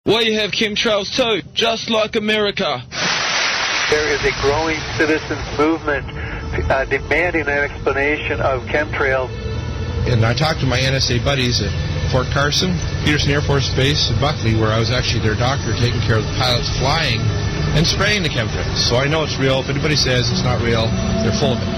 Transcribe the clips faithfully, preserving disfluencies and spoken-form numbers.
We have chemtrails too, just like America. There is a growing citizens movement uh, demanding an explanation of chemtrails. And I talked to my N S A buddies at Fort Carson, Peterson Air Force Base, and Buckley, where I was actually their doctor taking care of the pilots flying and spraying the chemtrails. So I know it's real. If anybody says it's not real, they're full of it.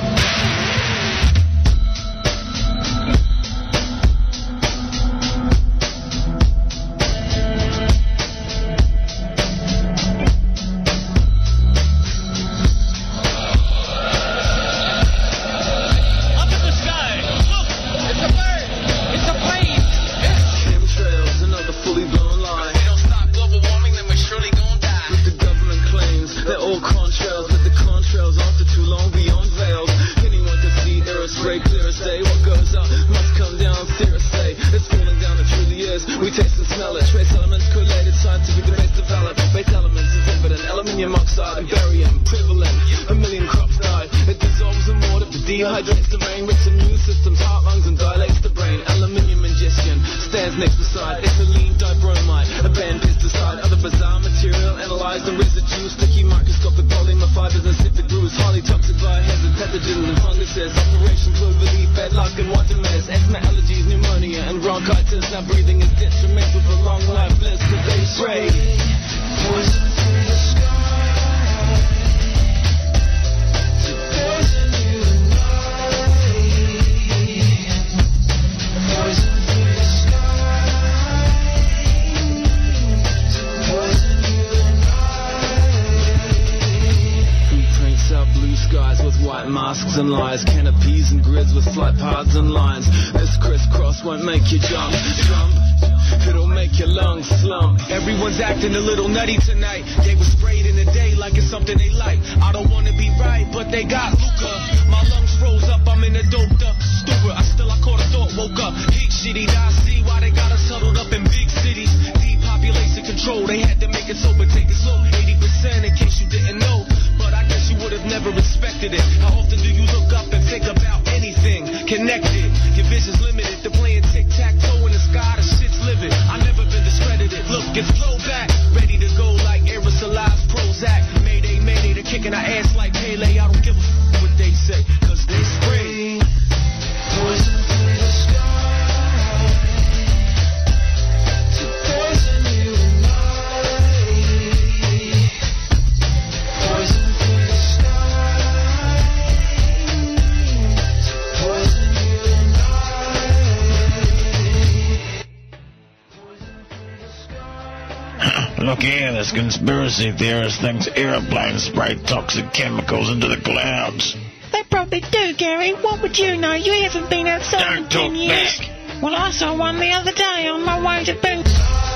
Conspiracy theorist thinks airplanes spray toxic chemicals into the clouds. They probably do, Gary. What would you know? You haven't been outside in ten years. Back. Well, I saw one the other day on my way to Boone.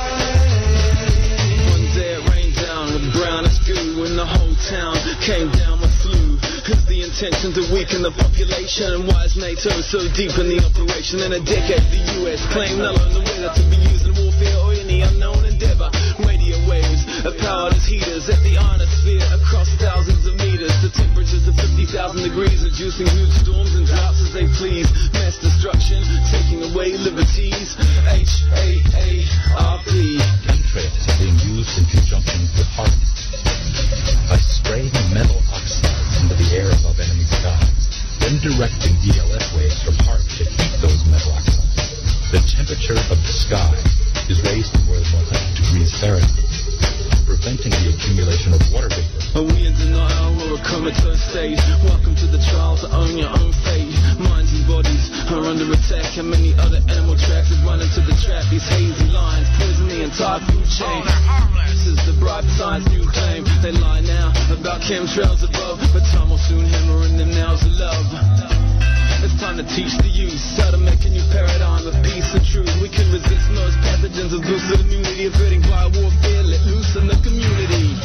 One day it rained down with brownish goo and the whole town came down with flu. Cause the intention to weaken the population and why is NATO so deep in the operation? In a decade the U S claimed not on the weather to be used in warfare or any unknown endeavor. Radio waves are powered as heaters at the ionosphere across thousands of meters. The temperatures of fifty thousand degrees, inducing huge storms and droughts as they please. Mass destruction, taking away liberties. H A A R P. Chemtrails are being used in conjunction with HAARP by spraying metal oxides into the air above enemy skies, then directing D L F waves from HAARP to heat those metal oxides. The temperature of the sky is raised to more than one hundred degrees Fahrenheit, preventing the accumulation of water vapor. Are we in denial or a comatose state? Welcome to the trial to own your own fate. Minds and bodies are under attack, and many other animal tracks have run into the trap. These hazy lines poison the entire food chain. This is the bright science new claim. They lie now about chemtrails above, but time will soon hammer in the nails of love. It's time to teach the youth how to make a new paradigm of peace and truth. We can resist most pathogens with boosted immunity, averting biowarfare let loose in the community.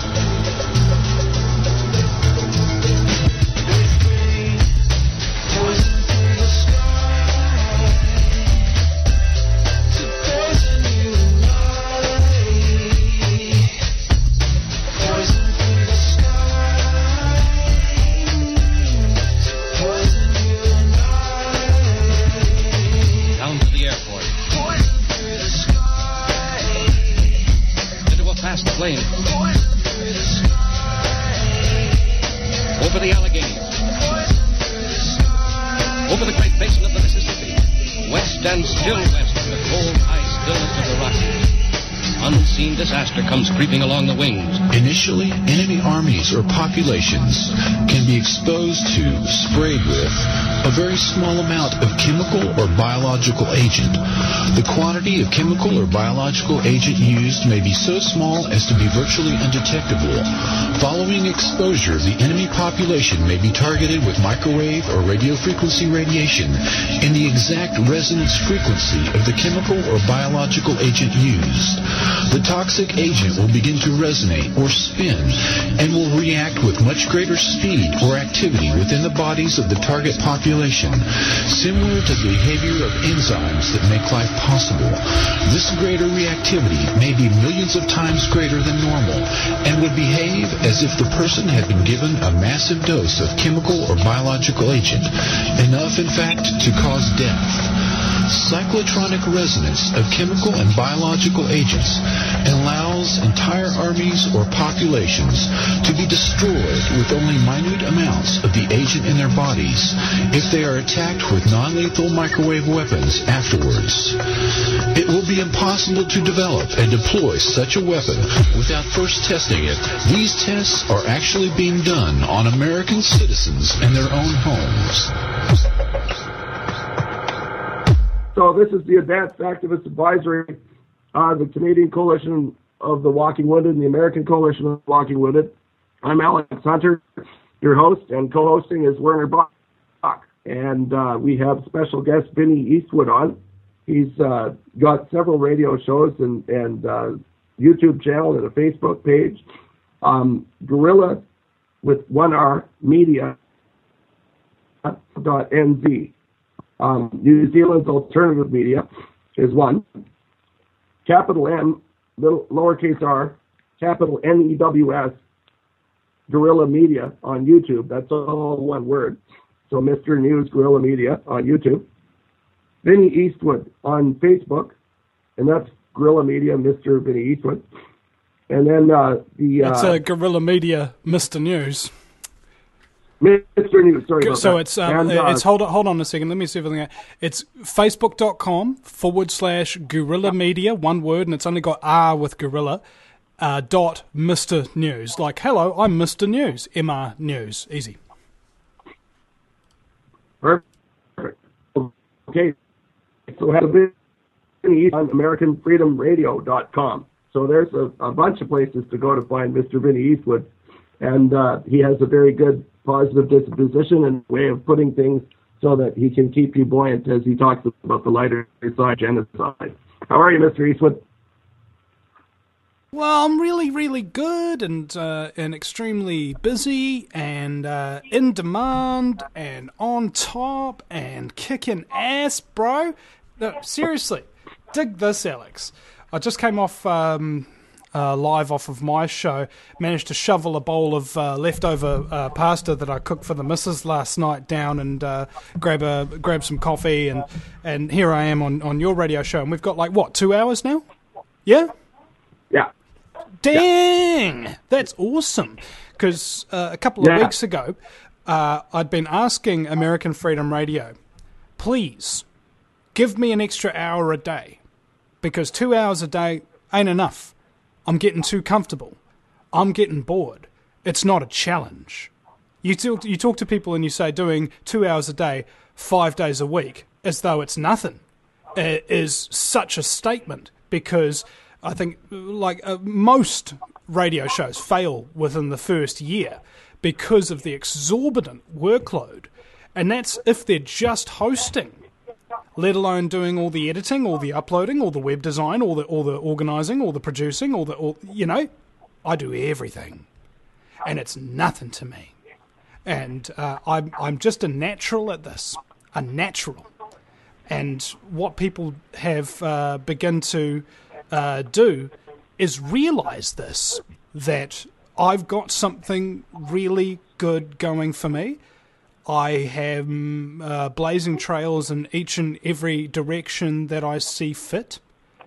Poison through the sky to poison you and I. Poison through the sky to poison you and I. Down to the airport. Poison through the sky. vast plain. Over the Alleghenies. Over the great basin of the Mississippi. West and still west of the cold ice stillness of the Rockies. Unseen disaster comes creeping along the wings. Initially, enemy armies or populations can be exposed to, sprayed with, a very small amount of chemical or biological agent. The quantity of chemical or biological agent used may be so small as to be virtually undetectable. Following exposure, the enemy population may be targeted with microwave or radio frequency radiation in the exact resonance frequency of the chemical or biological agent used. The toxic agent will begin to resonate or spin and will react with much greater speed or activity within the bodies of the target population, similar to the behavior of enzymes that make life possible. This greater reactivity may be millions of times greater than normal and would behave as if the person had been given a massive dose of chemical or biological agent, enough, in fact, to cause death. Cyclotronic resonance of chemical and biological agents allows entire armies or populations to be destroyed with only minute amounts of the agent in their bodies if they are attacked with non-lethal microwave weapons afterwards. It will be impossible to develop and deploy such a weapon without first testing it. These tests are actually being done on American citizens in their own homes. So this is the Advanced Activist Advisory, uh, the Canadian Coalition of the Walking Wounded and the American Coalition of the Walking Wounded. I'm Alex Hunter, your host, and co-hosting is Werner Bach. And uh, we have special guest Vinny Eastwood on. He's uh, got several radio shows and, and uh, YouTube channel and a Facebook page. Um, Guerrilla with one R Media dot N Z. Um, New Zealand's alternative media is one. Capital M, little lowercase r, capital N E W S, Guerrilla Media on YouTube. That's all one word. So Mister News Guerrilla Media on YouTube. Vinny Eastwood on Facebook, and that's Guerrilla Media, Mister Vinny Eastwood. And then uh, the... It's uh, a Guerrilla Media, Mister News. Mister News, sorry about so that. it's um, and, uh, it's hold on, hold on a second. Let me see everything. It's facebook.com forward slash Guerrilla Media, one word, and it's only got R with Guerrilla. Uh, dot Mister News, like hello, I'm Mister News, M R News, easy. Perfect. Okay, so have been on American Freedom Radio dot com. So there's a, a bunch of places to go to find Mister Vinny Eastwood, and uh, he has a very good positive disposition and way of putting things so that he can keep you buoyant as he talks about the lighter side, genocide. How are you, Mister Eastwood? Well, I'm really, really good and uh, and extremely busy and uh, in demand and on top and kicking ass, bro. No, seriously, dig this, Alex. I just came off um, uh, live off of my show, managed to shovel a bowl of uh, leftover uh, pasta that I cooked for the missus last night down and uh, grab a grab some coffee, and, and here I am on, on your radio show, and we've got like, what, two hours now? Yeah? Yeah. Dang! Yeah. That's awesome. Because uh, a couple of yeah. weeks ago, uh, I'd been asking American Freedom Radio, please, give me an extra hour a day, because two hours a day ain't enough. I'm getting too comfortable. I'm getting bored. It's not a challenge. You talk, you talk to people and you say doing two hours a day, five days a week, as though it's nothing, it is such a statement, because I think like uh, most radio shows fail within the first year because of the exorbitant workload. And that's if they're just hosting, let alone doing all the editing, all the uploading, all the web design, all the all the organising, all the producing, all the, all, you know, I do everything. And it's nothing to me. And uh, I'm, I'm just a natural at this, a natural. And what people have uh, begun to uh, do is realise this, that I've got something really good going for me. I have uh, blazing trails in each and every direction that I see fit.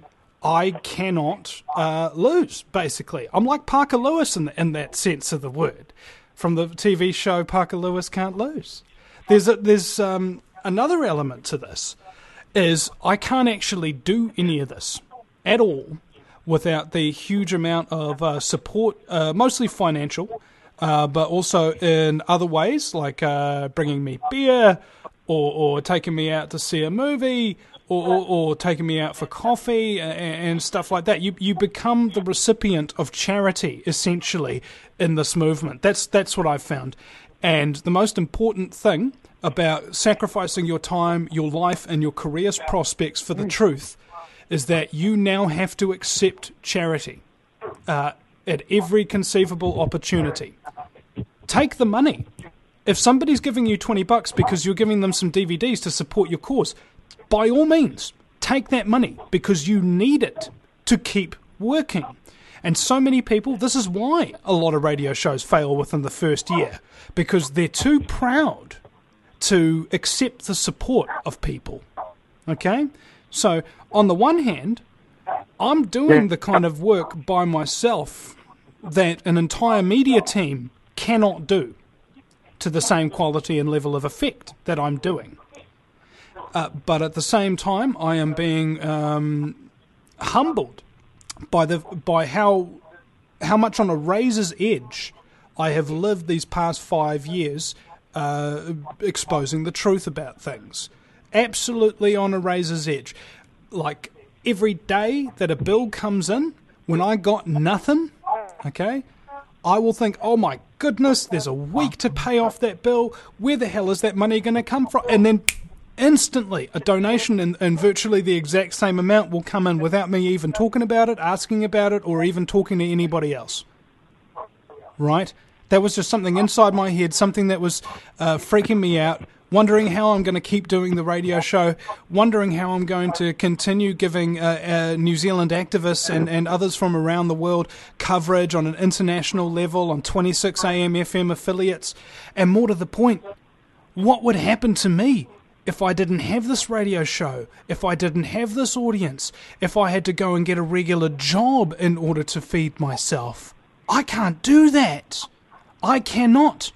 I cannot uh, lose, basically. I'm like Parker Lewis in, in that sense of the word. From the T V show Parker Lewis Can't Lose. There's a, there's um, another element to this, is I can't actually do any of this at all without the huge amount of uh, support, uh, mostly financial, uh, but also in other ways, like uh, bringing me beer or, or taking me out to see a movie, Or, or, or taking me out for coffee and, and stuff like that. You you become the recipient of charity, essentially, in this movement. That's that's what I've found. And the most important thing about sacrificing your time, your life, and your career's prospects for the truth is that you now have to accept charity uh, at every conceivable opportunity. Take the money. If somebody's giving you twenty bucks because you're giving them some D V Ds to support your cause, by all means, take that money because you need it to keep working. And so many people, this is why a lot of radio shows fail within the first year, because they're too proud to accept the support of people. Okay? So, on the one hand, I'm doing the kind of work by myself that an entire media team cannot do to the same quality and level of effect that I'm doing. Uh, but at the same time, I am being um, humbled by the by how how much on a razor's edge I have lived these past five years, uh, exposing the truth about things. Absolutely on a razor's edge. Like every day that a bill comes in, when I got nothing, okay, I will think, oh my goodness, there's a week to pay off that bill. Where the hell is that money going to come from? And then instantly, a donation in, in virtually the exact same amount will come in without me even talking about it, asking about it, or even talking to anybody else. Right? That was just something inside my head, something that was uh, freaking me out, wondering how I'm going to keep doing the radio show, wondering how I'm going to continue giving uh, uh, New Zealand activists and, and others from around the world coverage on an international level on twenty-six A M F M affiliates. And more to the point, what would happen to me if I didn't have this radio show, if I didn't have this audience, if I had to go and get a regular job in order to feed myself? I can't do that. I cannot.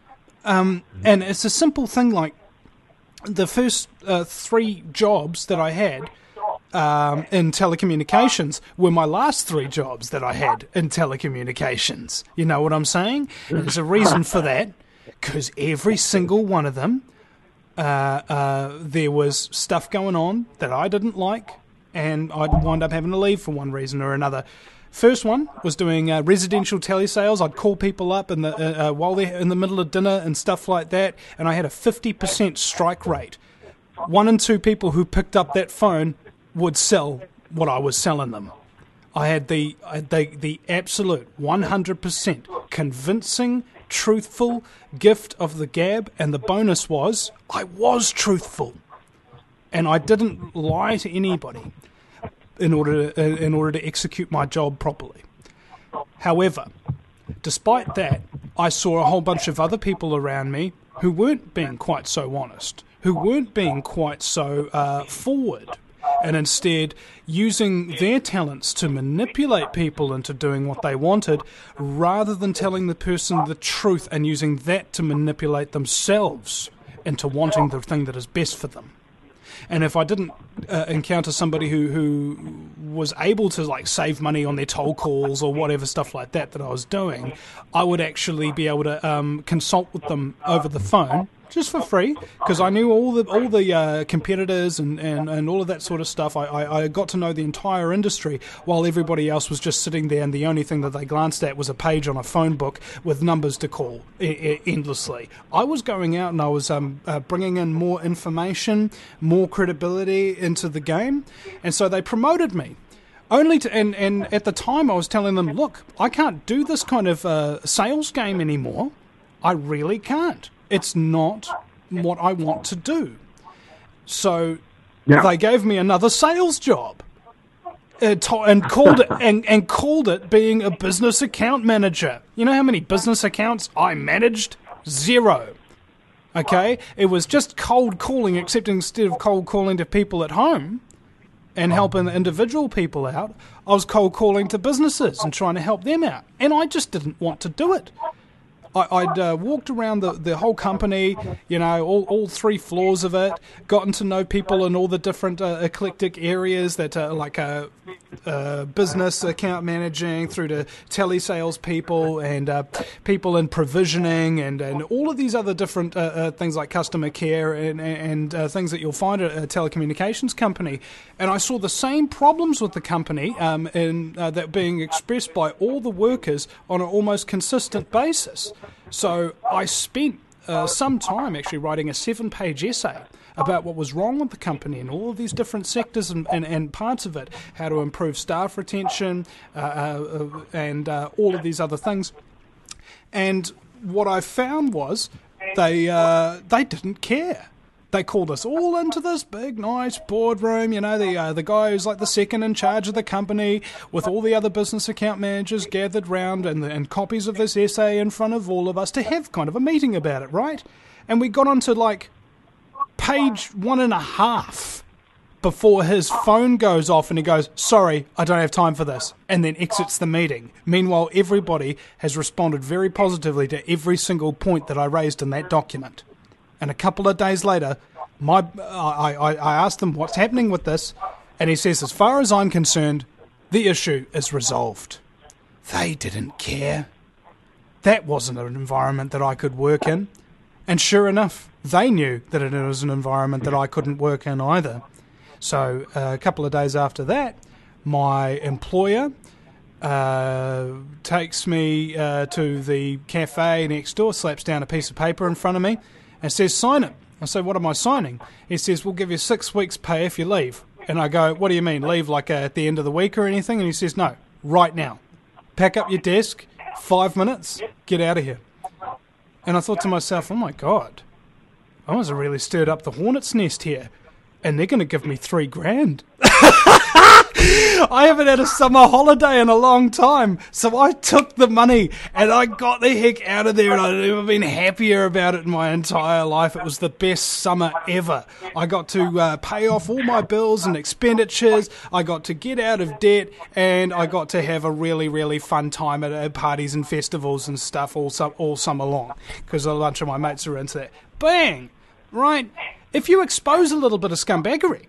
Um, and it's a simple thing like the first uh, three jobs that I had um, in telecommunications were my last three jobs that I had in telecommunications. You know what I'm saying? There's a reason for that, because every single one of them, Uh, uh, there was stuff going on that I didn't like, and I'd wind up having to leave for one reason or another. First one was doing uh, residential telesales. I'd call people up in the uh, uh, while they're in the middle of dinner and stuff like that, and I had a fifty percent strike rate. One in two people who picked up that phone would sell what I was selling them. I had the uh, the, the absolute one hundred percent convincing, truthful gift of the gab, and the bonus was I was truthful, and I didn't lie to anybody in order to, in order to execute my job properly. However, despite that, I saw a whole bunch of other people around me who weren't being quite so honest, who weren't being quite so uh, forward, and instead using their talents to manipulate people into doing what they wanted, rather than telling the person the truth and using that to manipulate themselves into wanting the thing that is best for them. And if I didn't uh, encounter somebody who, who was able to like save money on their toll calls or whatever stuff like that that I was doing, I would actually be able to um, consult with them over the phone just for free, because I knew all the all the uh, competitors and, and, and all of that sort of stuff. I, I, I got to know the entire industry while everybody else was just sitting there, and the only thing that they glanced at was a page on a phone book with numbers to call e- e- endlessly. I was going out and I was um, uh, bringing in more information, more credibility into the game, and so they promoted me. Only to, and, and at the time I was telling them, look, I can't do this kind of uh, sales game anymore. I really can't. It's not what I want to do. So yeah. They gave me another sales job uh, to, and called it and, and called it being a business account manager. You know how many business accounts I managed? Zero. Okay? It was just cold calling, except instead of cold calling to people at home, and helping individual people out. I was cold calling to businesses and trying to help them out. And I just didn't want to do it. I, I'd uh, walked around the, the whole company, you know, all, all three floors of it, gotten to know people in all the different uh, eclectic areas that are like uh, uh, business account managing through to telesales people and uh, people in provisioning and, and all of these other different uh, uh, things like customer care and, and uh, things that you'll find at a telecommunications company. And I saw the same problems with the company um, in, uh, that being expressed by all the workers on an almost consistent basis. So I spent uh, some time actually writing a seven-page essay about what was wrong with the company and all of these different sectors and, and, and parts of it, how to improve staff retention uh, uh, and uh, all of these other things. And what I found was they uh, they didn't care. They called us all into this big, nice boardroom, you know, the uh, the guy who's like the second in charge of the company with all the other business account managers gathered round and, and copies of this essay in front of all of us to have kind of a meeting about it, right? And we got onto like page one and a half before his phone goes off and he goes, sorry, I don't have time for this, and then exits the meeting. Meanwhile, everybody has responded very positively to every single point that I raised in that document. And a couple of days later, my I, I, I asked them what's happening with this, and he says, as far as I'm concerned, the issue is resolved. They didn't care. That wasn't an environment that I could work in. And sure enough, they knew that it was an environment that I couldn't work in either. So uh, a couple of days after that, my employer uh, takes me uh, to the cafe next door, slaps down a piece of paper in front of me, and says, sign it. I say, what am I signing? He says, we'll give you six weeks' pay if you leave. And I go, what do you mean, leave like uh, at the end of the week or anything? And he says, no, right now. Pack up your desk, five minutes, get out of here. And I thought to myself, oh my God, I must have really stirred up the hornet's nest here. And they're going to give me three grand. I haven't had a summer holiday in a long time, so I took the money and I got the heck out of there, and I've never been happier about it in my entire life. It was the best summer ever. I got to uh, pay off all my bills and expenditures, I got to get out of debt, and I got to have a really, really fun time at uh, parties and festivals and stuff all, su- all summer long, because a bunch of my mates are into that. Bang! Right? If you expose a little bit of scumbaggery,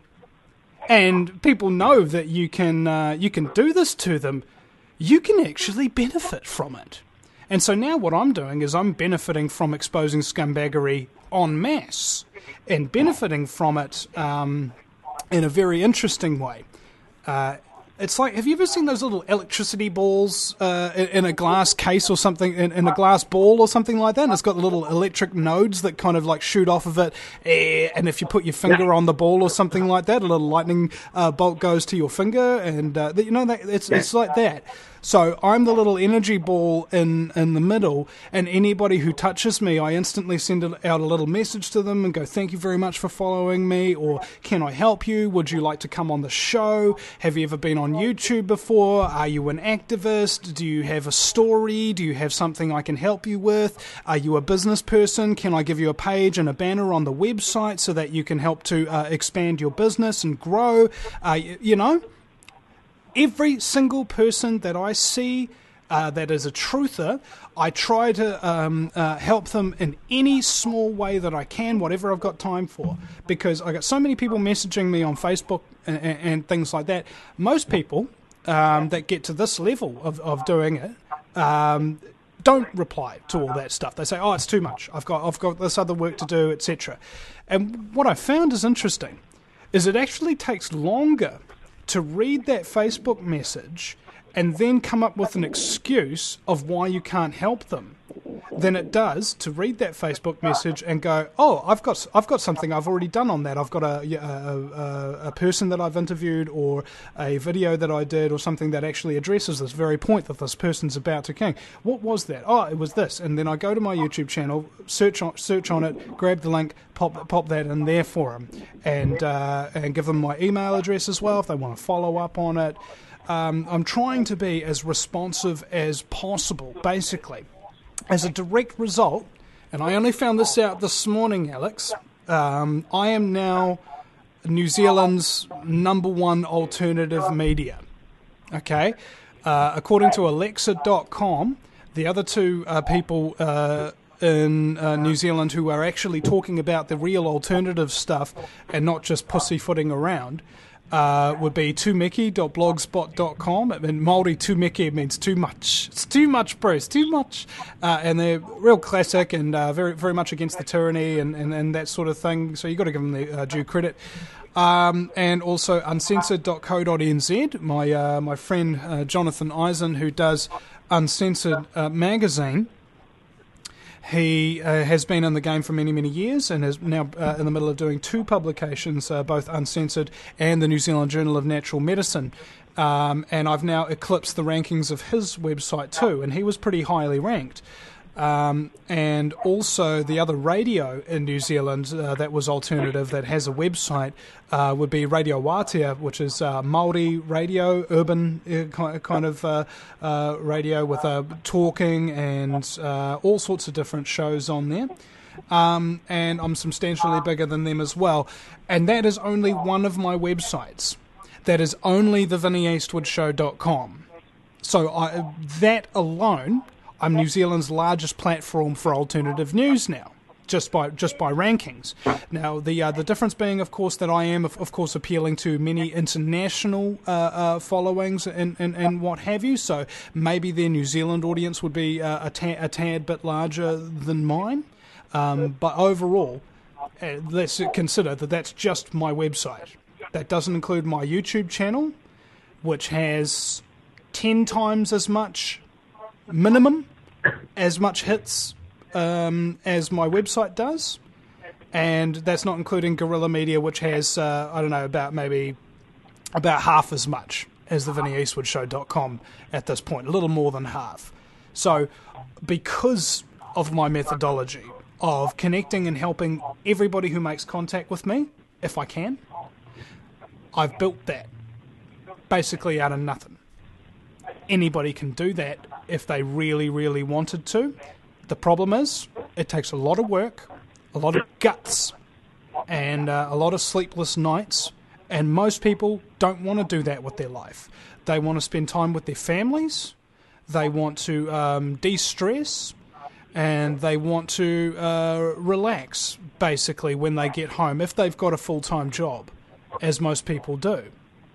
and people know that you can uh, you can do this to them, you can actually benefit from it. And so now what I'm doing is I'm benefiting from exposing scumbaggery en masse, and benefiting from it um, in a very interesting way. Uh, it's like, have you ever seen those little electricity balls uh, in, in a glass case or something, in, in a glass ball or something like that? And it's got little electric nodes that kind of like shoot off of it. Eh, and if you put your finger on the ball or something like that, a little lightning uh, bolt goes to your finger. And, uh, you know, that, it's, it's like that. So I'm the little energy ball in, in the middle, and anybody who touches me, I instantly send out a little message to them and go, thank you very much for following me, or can I help you? Would you like to come on the show? Have you ever been on YouTube before? Are you an activist? Do you have a story? Do you have something I can help you with? Are you a business person? Can I give you a page and a banner on the website so that you can help to uh, expand your business and grow? Uh, you know? Every single person that I see uh, that is a truther, I try to um, uh, help them in any small way that I can, whatever I've got time for. Because I got so many people messaging me on Facebook and, and, and things like that. Most people um, that get to this level of, of doing it um, don't reply to all that stuff. They say, oh, it's too much. I've got I've got this other work to do, et cetera. And what I found is interesting is it actually takes longer to read that Facebook message and then come up with an excuse of why you can't help them than it does to read that Facebook message and go, oh, I've got I've got something I've already done on that. I've got a, a, a, a person that I've interviewed, or a video that I did, or something that actually addresses this very point that this person's about to king. What was that? Oh, it was this. And then I go to my YouTube channel, search on, search on it, grab the link, pop pop that in there for them, and uh, and give them my email address as well if they want to follow up on it. Um, I'm trying to be as responsive as possible, basically. As a direct result, and I only found this out this morning, Alex, um, I am now New Zealand's number one alternative media. Okay? Uh, according to Alexa dot com, the other two uh, people uh, in uh, New Zealand who are actually talking about the real alternative stuff and not just pussyfooting around uh, would be tumeki dot blogspot dot com. In Māori, tumeki means too much. It's too much, Bruce, too much. Uh, and they're real classic and uh, very very much against the tyranny and, and, and that sort of thing, so you've got to give them the uh, due credit. Um, and also uncensored dot co dot n z, my uh, my friend uh, Jonathan Eisen, who does Uncensored uh, magazine. He uh, has been in the game for many, many years and is now uh, in the middle of doing two publications, uh, both Uncensored and the New Zealand Journal of Natural Medicine. Um, and I've now eclipsed the rankings of his website too, and he was pretty highly ranked. Um, and also the other radio in New Zealand uh, that was alternative, that has a website, uh, would be Radio Wātea, which is uh, Māori radio, urban uh, kind of uh, uh, radio with uh, talking and uh, all sorts of different shows on there. Um, and I'm substantially bigger than them as well. And that is only one of my websites. That is only the vinnie eastwood show dot com. So I, that alone... I'm New Zealand's largest platform for alternative news now, just by just by rankings. Now, the uh, the difference being, of course, that I am, of, of course, appealing to many international uh, uh, followings and, and, and what have you. So maybe their New Zealand audience would be uh, a, ta- a tad bit larger than mine. Um, but overall, uh, let's consider that that's just my website. That doesn't include my YouTube channel, which has ten times as much minimum, as much hits um, as my website does, and that's not including Guerrilla Media, which has uh, I don't know about maybe about half as much as the vinnie eastwood show dot com at this point, a little more than half. So because of my methodology of connecting and helping everybody who makes contact with me, if I can, I've built that basically out of nothing. Anybody can do that if they really, really wanted to. The problem is, it takes a lot of work, a lot of guts, and uh, a lot of sleepless nights, and most people don't want to do that with their life. They want to spend time with their families, they want to um, de-stress, and they want to uh, relax, basically, when they get home, if they've got a full-time job, as most people do.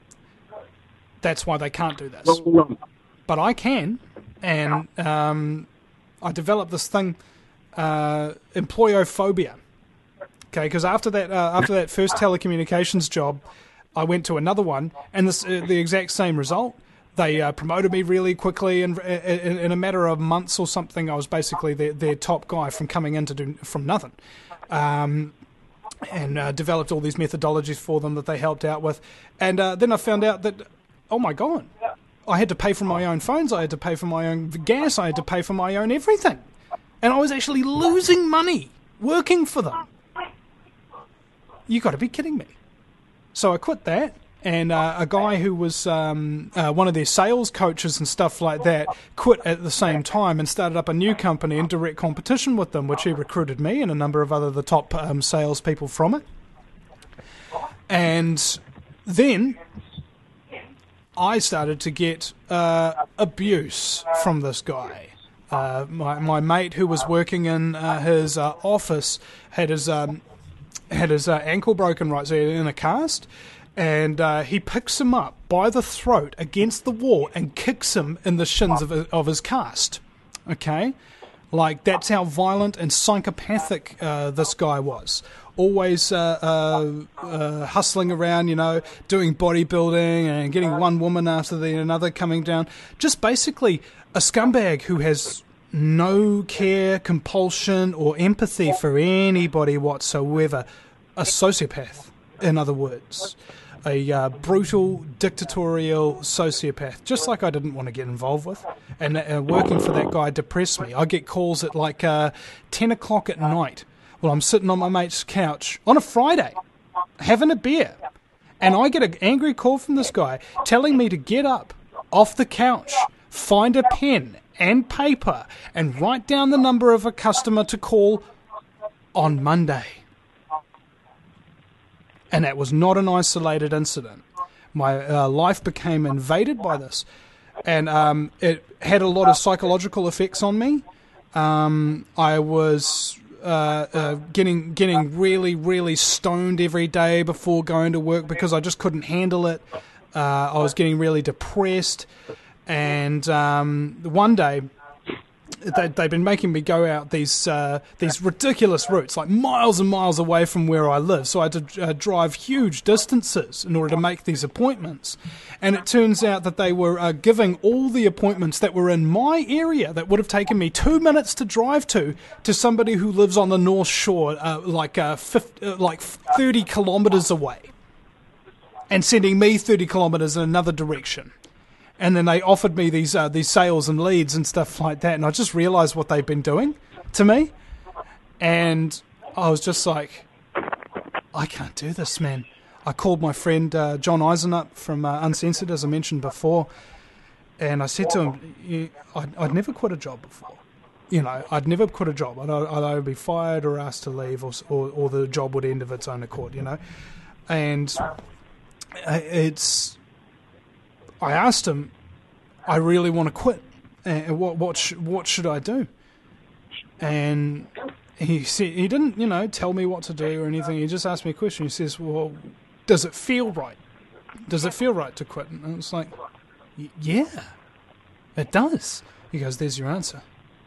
That's why they can't do this. But I can, and um, I developed this thing, uh, employophobia. Okay, because after that, uh, after that first telecommunications job, I went to another one, and this, uh, the exact same result. They uh, promoted me really quickly, and in, in a matter of months or something, I was basically their, their top guy from coming in to do from nothing. Um, and uh, developed all these methodologies for them that they helped out with. And uh, then I found out that, oh my God, I had to pay for my own phones, I had to pay for my own gas, I had to pay for my own everything. And I was actually losing money working for them. You got to be kidding me. So I quit that, and uh, a guy who was um, uh, one of their sales coaches and stuff like that quit at the same time and started up a new company in direct competition with them, which he recruited me and a number of other the top um, salespeople from it. And then I started to get uh, abuse from this guy. Uh, my my mate who was working in uh, his uh, office had his um, had his uh, ankle broken, right, so he had in a cast, and uh, he picks him up by the throat against the wall and kicks him in the shins of of his cast. Okay, like that's how violent and psychopathic uh, this guy was. Always uh, uh, uh, hustling around, you know, doing bodybuilding and getting one woman after the another coming down. Just basically a scumbag who has no care, compulsion, or empathy for anybody whatsoever. A sociopath, in other words. A uh, brutal, dictatorial sociopath, just like I didn't want to get involved with. And uh, working for that guy depressed me. I get calls at like uh, ten o'clock at night. Well, I'm sitting on my mate's couch on a Friday, having a beer, and I get an angry call from this guy telling me to get up off the couch, find a pen and paper, and write down the number of a customer to call on Monday. And that was not an isolated incident. My uh, life became invaded by this. And um, it had a lot of psychological effects on me. Um, I was uh, uh, getting getting really, really stoned every day before going to work because I just couldn't handle it. Uh, I was getting really depressed. And um, one day... They, they've been making me go out these uh, these ridiculous routes, like miles and miles away from where I live. So I had to uh, drive huge distances in order to make these appointments. And it turns out that they were uh, giving all the appointments that were in my area that would have taken me two minutes to drive to, to somebody who lives on the North Shore, uh, like uh, fifty, uh, like thirty kilometres away, and sending me thirty kilometres in another direction. And then they offered me these uh, these sales and leads and stuff like that. And I just realised what they've been doing to me. And I was just like, I can't do this, man. I called my friend uh, John Eisen up from uh, Uncensored, as I mentioned before. And I said to him, I'd, I'd never quit a job before. You know, I'd never quit a job. I'd, I'd either be fired or asked to leave, or, or, or the job would end of its own accord, you know. And it's... I asked him, I really want to quit, and what what sh- what should I do? And he said he didn't, you know, tell me what to do or anything. He just asked me a question. He says, "Well, does it feel right? Does it feel right to quit?" And I was like, "Yeah, it does." He goes, "There's your answer."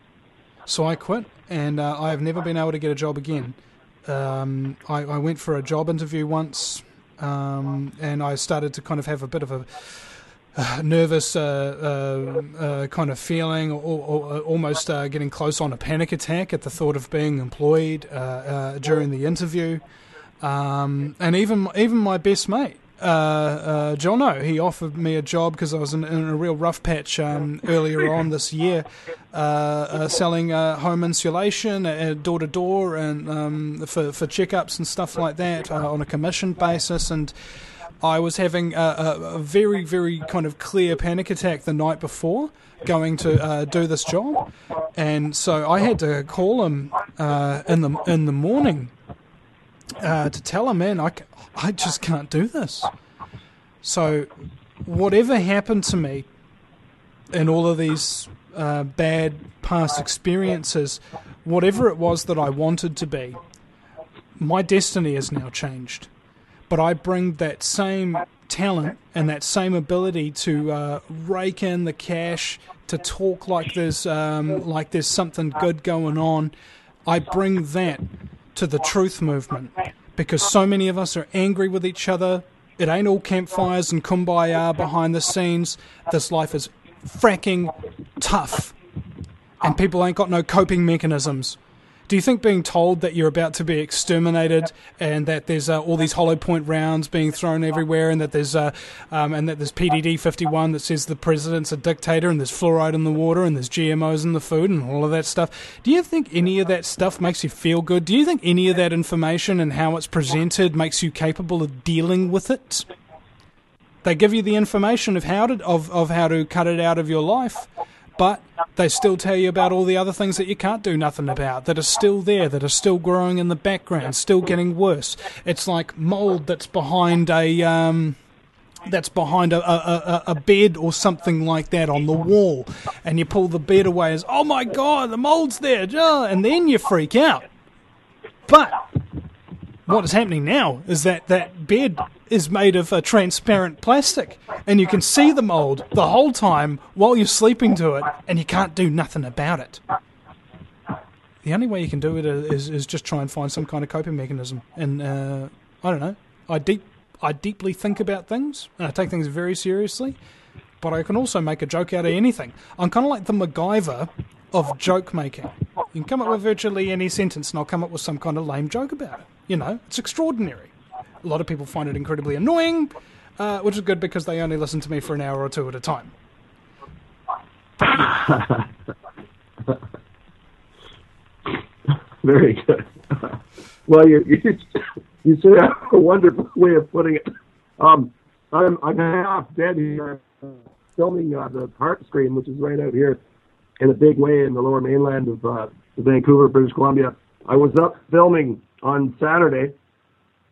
So I quit, and uh, I have never been able to get a job again. Um, I, I went for a job interview once, um, and I started to kind of have a bit of a Uh, nervous uh, uh, uh, kind of feeling, or, or, or almost uh, getting close on a panic attack at the thought of being employed uh, uh, during the interview. Um, and even even my best mate, uh, uh, Jono, he offered me a job because I was in, in a real rough patch um, earlier on this year, uh, uh, selling uh, home insulation uh, door to door and um, for for checkups and stuff like that uh, on a commission basis. And I was having a, a, a very, very kind of clear panic attack the night before going to uh, do this job, and so I had to call him uh, in the in the morning uh, to tell him, man, I, I just can't do this. So whatever happened to me in all of these uh, bad past experiences, whatever it was that I wanted to be, my destiny has now changed. But I bring that same talent and that same ability to uh, rake in the cash, to talk like there's um, like there's something good going on. I bring that to the truth movement because so many of us are angry with each other. It ain't all campfires and kumbaya behind the scenes. This life is fracking tough, and people ain't got no coping mechanisms. Do you think being told that you're about to be exterminated and that there's uh, all these hollow point rounds being thrown everywhere, and that there's uh, um, and that there's P D D fifty-one that says the president's a dictator, and there's fluoride in the water, and there's G M Os in the food, and all of that stuff? Do you think any of that stuff makes you feel good? Do you think any of that information and how it's presented makes you capable of dealing with it? They give you the information of how to of, of how to cut it out of your life, but they still tell you about all the other things that you can't do nothing about, that are still there, that are still growing in the background, still getting worse. It's like mold that's behind a um, that's behind a, a, a, a bed or something like that on the wall, and you pull the bed away as, oh my God, the mold's there, and then you freak out. But what is happening now is that that bed is made of a transparent plastic, and you can see the mold the whole time while you're sleeping to it, and you can't do nothing about it. The only way you can do it is, is just try and find some kind of coping mechanism. And uh, I don't know. I deep I deeply think about things, and I take things very seriously, but I can also make a joke out of anything. I'm kind of like the MacGyver of joke making. You can come up with virtually any sentence, and I'll come up with some kind of lame joke about it. You know, it's extraordinary. A lot of people find it incredibly annoying, uh, which is good because they only listen to me for an hour or two at a time. Very good. Well, you you, you said a wonderful way of putting it. Um, I'm I'm half dead here, uh, filming uh, the Heart Screen, which is right out here in a big way in the Lower Mainland of uh, Vancouver, British Columbia. I was up filming on Saturday.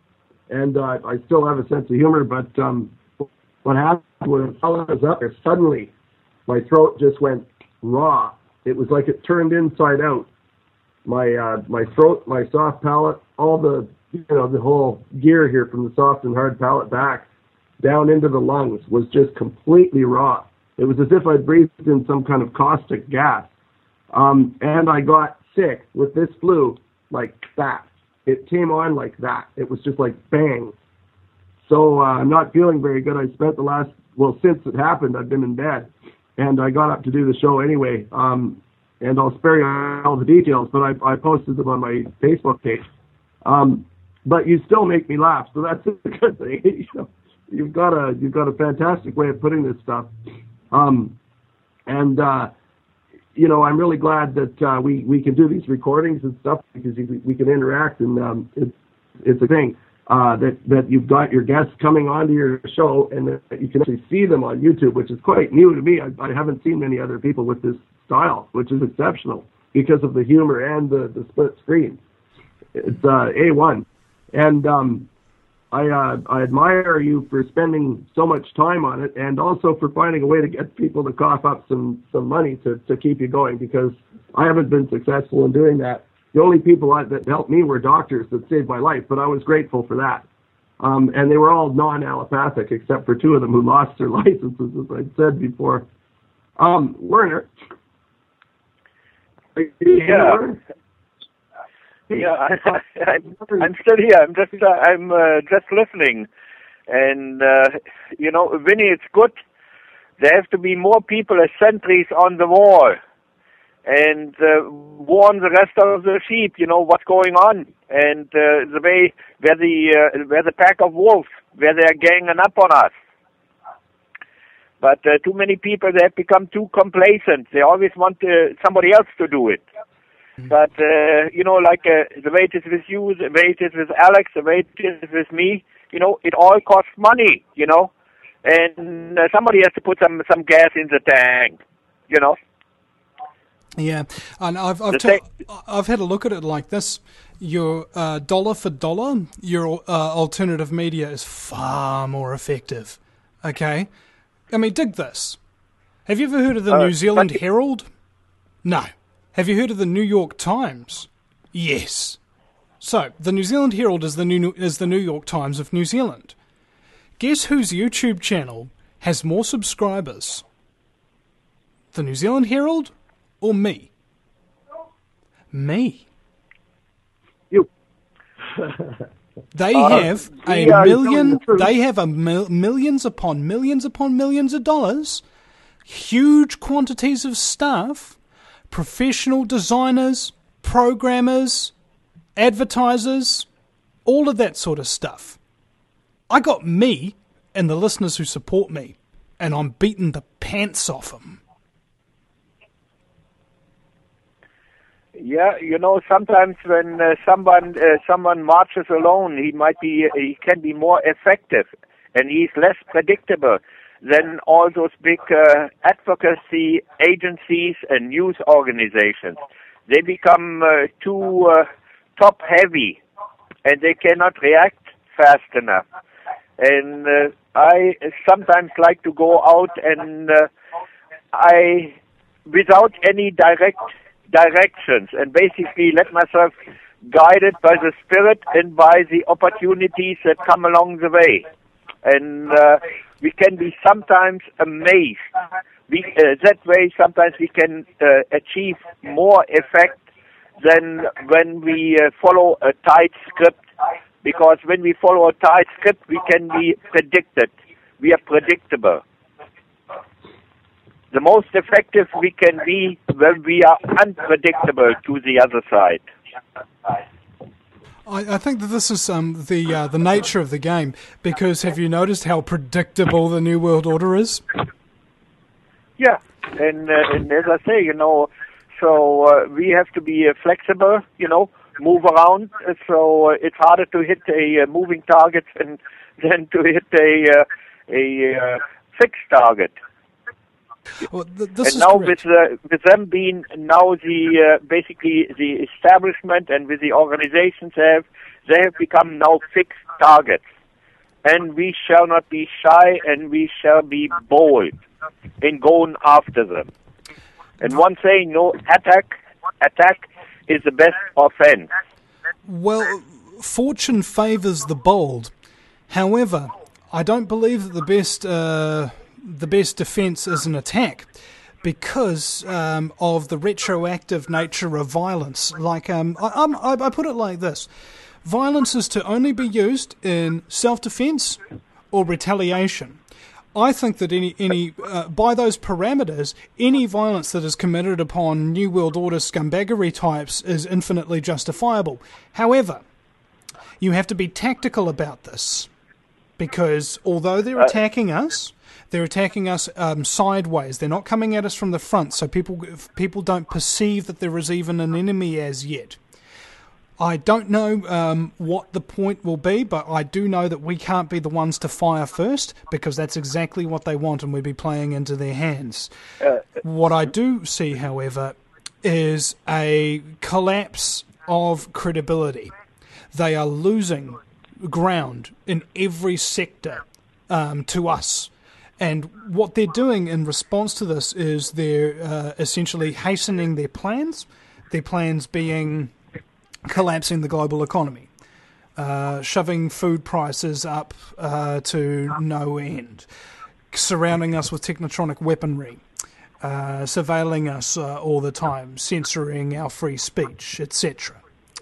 and uh, I still have a sense of humor. But um, what happened was I was up there, suddenly my throat just went raw. It was like it turned inside out. My uh, my throat, my soft palate, all the you know the whole gear here from the soft and hard palate back down into the lungs was just completely raw. It was as if I breathed in some kind of caustic gas. Um, and I got sick with this flu like that. It came on like that. It was just like bang. So uh, I'm not feeling very good. I spent the last, well, since it happened, I've been in bed. And I got up to do the show anyway. Um, and I'll spare you all the details, but I, I posted them on my Facebook page. Um, but you still make me laugh, so that's a good thing. you know, you've got a you've got a fantastic way of putting this stuff. Um, and uh, you know, I'm really glad that uh, we we can do these recordings and stuff because we, we can interact, and um, it's it's a thing uh, that that you've got your guests coming onto your show, and that you can actually see them on YouTube, which is quite new to me. I, I haven't seen many other people with this style, which is exceptional because of the humor and the, the split screen. It's uh, A one. And um, I, uh, I admire you for spending so much time on it, and also for finding a way to get people to cough up some, some money to, to keep you going, because I haven't been successful in doing that. The only people I, that helped me were doctors that saved my life, but I was grateful for that. Um, and they were all non-allopathic, except for two of them who lost their licenses, as I said before. Um, Werner. Yeah. Yeah, I, I'm, I'm still here. I'm just, uh, I'm uh, just listening, and uh, you know, Vinny, it's good. There have to be more people as sentries on the wall, and uh, warn the rest of the sheep. You know what's going on, and uh, the way where the uh, where the pack of wolves, where they're ganging up on us. But uh, too many people, they have become too complacent. They always want uh, somebody else to do it. But, uh, you know, like uh, the way it is with you, the way it is with Alex, the way it is with me, you know, it all costs money, you know. And uh, somebody has to put some, some gas in the tank, you know. Yeah, and I've I've, ta- I've had a look at it like this. Your uh, dollar for dollar, your uh, alternative media is far more effective, okay? I mean, dig this. Have you ever heard of the uh, New Zealand Herald? No. Have you heard of the New York Times? Yes. So, the New Zealand Herald is the New is the New York Times of New Zealand. Guess whose YouTube channel has more subscribers? The New Zealand Herald or me? Me. You. They have uh, a million. They have a mil- millions upon millions upon millions of dollars, huge quantities of staff, professional designers, programmers, advertisers, all of that sort of stuff. I got me and the listeners who support me, and I'm beating the pants off them. Yeah, you know, sometimes when uh, someone uh, someone marches alone, he might be he can be more effective, and he's less predictable than all those big uh, advocacy agencies and news organizations. They become uh, too uh, top-heavy, and they cannot react fast enough. And uh, I sometimes like to go out and uh, I, without any direct directions, and basically let myself guided by the Spirit and by the opportunities that come along the way. And uh, we can be sometimes amazed. We, uh, that way, sometimes we can uh, achieve more effect than when we uh, follow a tight script. Because when we follow a tight script, we can be predicted. We are predictable. The most effective we can be when we are unpredictable to the other side. I, I think that this is um, the uh, the nature of the game, because have you noticed how predictable the New World Order is? Yeah, and, uh, and as I say, you know, so uh, we have to be uh, flexible, you know, move around, so uh, it's harder to hit a uh, moving target than, than to hit a, uh, a uh, fixed target. Well, th- this and is now correct. with uh, with them being now the uh, basically the establishment and with the organizations have they have become now fixed targets. And we shall not be shy, and we shall be bold in going after them. And one saying, no, attack, attack is the best offense. Well, fortune favours the bold. However, I don't believe that the best uh, the best defence is an attack, because um, of the retroactive nature of violence. Like um, I, I, I put it like this: violence is to only be used in self-defence or retaliation. I think that any any uh, by those parameters, any violence that is committed upon New World Order scumbaggery types is infinitely justifiable. However, you have to be tactical about this, because although they're attacking us, they're attacking us um, sideways. They're not coming at us from the front, so people people don't perceive that there is even an enemy as yet. I don't know um, what the point will be, but I do know that we can't be the ones to fire first, because that's exactly what they want, and we'd be playing into their hands. Uh, what I do see, however, is a collapse of credibility. They are losing ground in every sector um, to us. And what they're doing in response to this is they're uh, essentially hastening their plans, their plans being collapsing the global economy, uh, shoving food prices up uh, to no end, surrounding us with technotronic weaponry, uh, surveilling us uh, all the time, censoring our free speech, et cetera.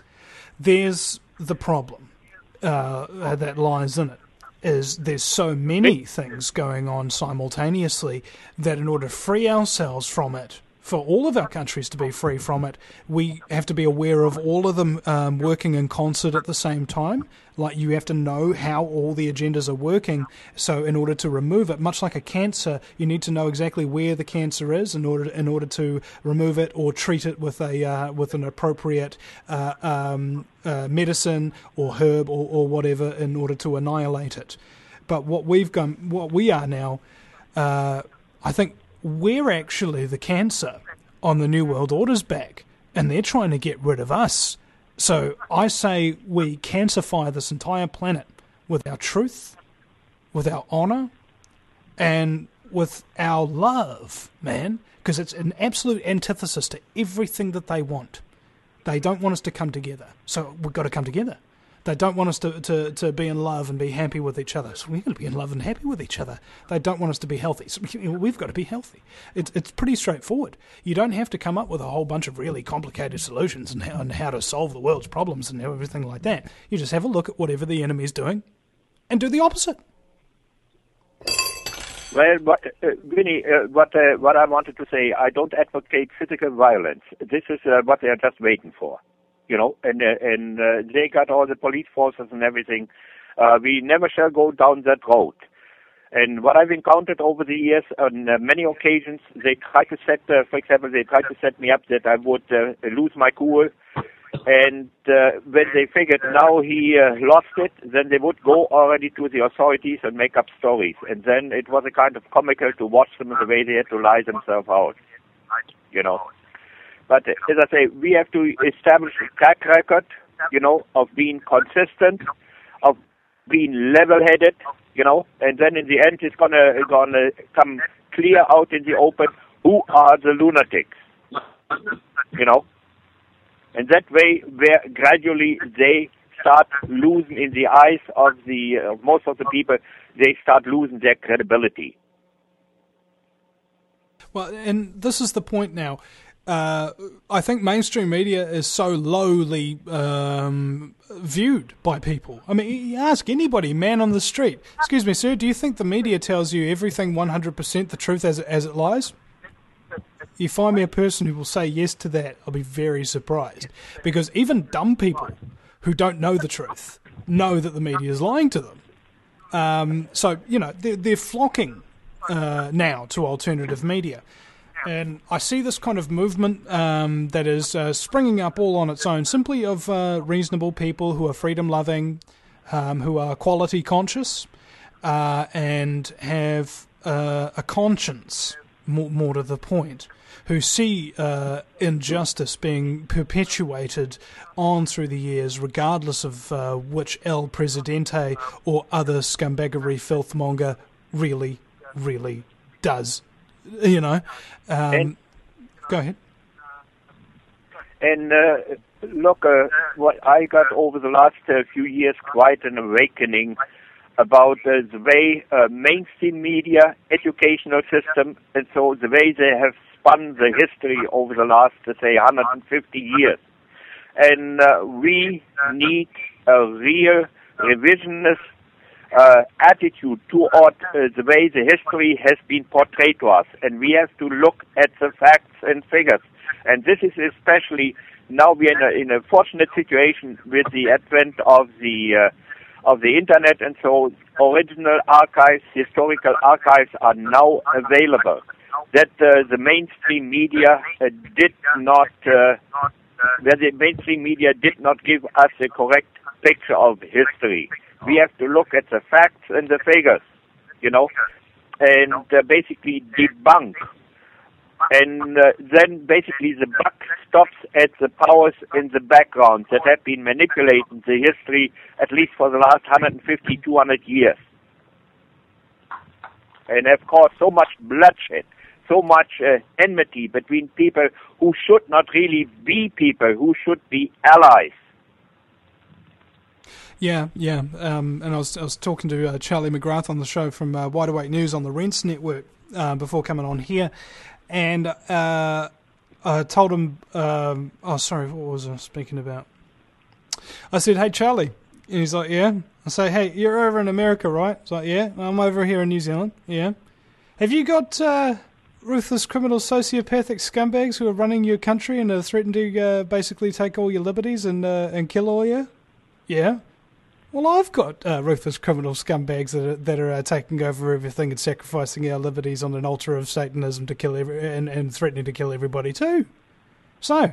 There's the problem uh, that lies in it, is there's so many things going on simultaneously that in order to free ourselves from it, for all of our countries to be free from it, we have to be aware of all of them um, working in concert at the same time. Like, you have to know how all the agendas are working. So in order to remove it, much like a cancer, you need to know exactly where the cancer is in order in order to remove it or treat it with a uh, with an appropriate uh, um, uh, medicine or herb or, or whatever in order to annihilate it. But what we've gone, what we are now, uh, I think. We're actually the cancer on the New World Order's back, and they're trying to get rid of us. So I say we cancerfy this entire planet with our truth, with our honour, and with our love, man, because it's an absolute antithesis to everything that they want. They don't want us to come together, so we've got to come together. They don't want us to, to, to be in love and be happy with each other. So we're going to be in love and happy with each other. They don't want us to be healthy. So we've got to be healthy. It's it's pretty straightforward. You don't have to come up with a whole bunch of really complicated solutions and how, and how to solve the world's problems and everything like that. You just have a look at whatever the enemy is doing and do the opposite. Well, what, uh, Vinny, uh, what, uh, what I wanted to say, I don't advocate physical violence. This is uh, what they are just waiting for. You know, and uh, and uh, they got all the police forces and everything. Uh, we never shall go down that road. And what I've encountered over the years, on uh, many occasions, they try to set, uh, for example, they tried to set me up that I would uh, lose my cool. And uh, when they figured now he uh, lost it, then they would go already to the authorities and make up stories. And then it was a kind of comical to watch them the way they had to lie themselves out. You know. But as I say, we have to establish a track record, you know, of being consistent, of being level-headed, you know, and then in the end it's gonna gonna come clear out in the open who are the lunatics, you know, and that way, where gradually they start losing in the eyes of the uh, most of the people, they start losing their credibility. Well, and this is the point now. Uh, I think mainstream media is so lowly um, viewed by people. I mean, you ask anybody, man on the street, excuse me, sir, do you think the media tells you everything one hundred percent the truth as, as it lies? You find me a person who will say yes to that, I'll be very surprised. Because even dumb people who don't know the truth know that the media is lying to them. Um, so, you know, they're, they're flocking uh, now to alternative media. And I see this kind of movement um, that is uh, springing up all on its own, simply of uh, reasonable people who are freedom-loving, um, who are quality-conscious, uh, and have uh, a conscience more, more to the point, who see uh, injustice being perpetuated on through the years, regardless of uh, which El Presidente or other scumbaggery filthmonger really, really does. You know? Um, and, go ahead. And uh, look, uh, what I got over the last uh, few years, quite an awakening about uh, the way uh, mainstream media, educational system, and so the way they have spun the history over the last, let's say, one hundred fifty years. And uh, we need a real revisionist uh, attitude toward uh, the way the history has been portrayed to us. And we have to look at the facts and figures. And this is especially, now we are in a, in a fortunate situation with the advent of the uh, of the internet, and so original archives, historical archives are now available. That uh, the mainstream media uh, did not, uh, where the mainstream media did not give us a correct picture of history. We have to look at the facts and the figures, you know, and uh, basically debunk. And uh, then basically the buck stops at the powers in the background that have been manipulating the history at least for the last one hundred fifty, two hundred years. And have caused so much bloodshed, so much uh, enmity between people who should not really be people, who should be allies. Yeah, yeah. Um, and I was I was talking to uh, Charlie McGrath on the show from uh, Wide Awake News on the Rents Network uh, before coming on here. And uh, I told him, um, oh, sorry, what was I speaking about? I said, hey, Charlie. And he's like, yeah. I say, hey, you're over in America, right? He's like, yeah. I'm over here in New Zealand. Yeah. Have you got uh, ruthless criminal sociopathic scumbags who are running your country and are threatening to uh, basically take all your liberties and uh, and kill all you? Yeah. Well, I've got uh, ruthless criminal scumbags that are, that are uh, taking over everything and sacrificing our liberties on an altar of Satanism to kill every, and, and threatening to kill everybody too. So,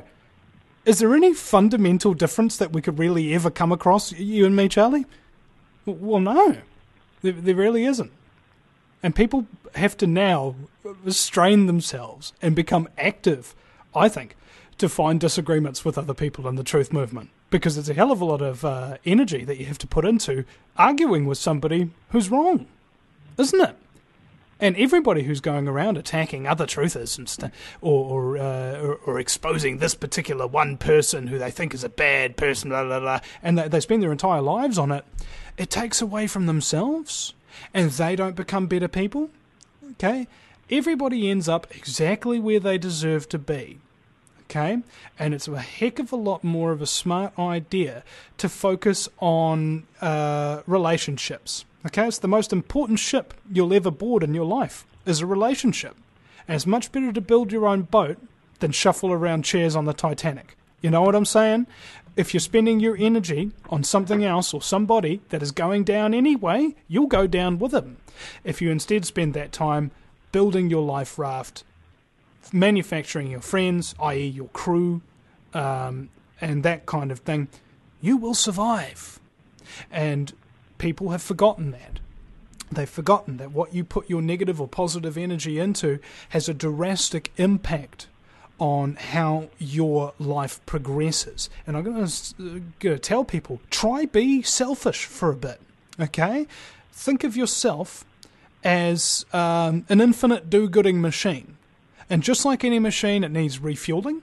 is there any fundamental difference that we could really ever come across, you and me, Charlie? Well, no. There, there really isn't. And people have to now restrain themselves and become active, I think, to find disagreements with other people in the truth movement. Because it's a hell of a lot of uh, energy that you have to put into arguing with somebody who's wrong, isn't it? And everybody who's going around attacking other truthers and st- or or, uh, or or exposing this particular one person who they think is a bad person, blah, blah, blah, and they, they spend their entire lives on it, it takes away from themselves, and they don't become better people. Okay? Everybody ends up exactly where they deserve to be. Okay, and it's a heck of a lot more of a smart idea to focus on uh, relationships. Okay, it's the most important ship you'll ever board in your life is a relationship. And it's much better to build your own boat than shuffle around chairs on the Titanic. You know what I'm saying? If you're spending your energy on something else or somebody that is going down anyway, you'll go down with them. If you instead spend that time building your life raft, manufacturing your friends, that is your crew, um, and that kind of thing, you will survive. And people have forgotten that. They've forgotten that what you put your negative or positive energy into has a drastic impact on how your life progresses. And I'm going to tell people, try be selfish for a bit, okay? Think of yourself as um, an infinite do-gooding machine. And just like any machine, it needs refueling.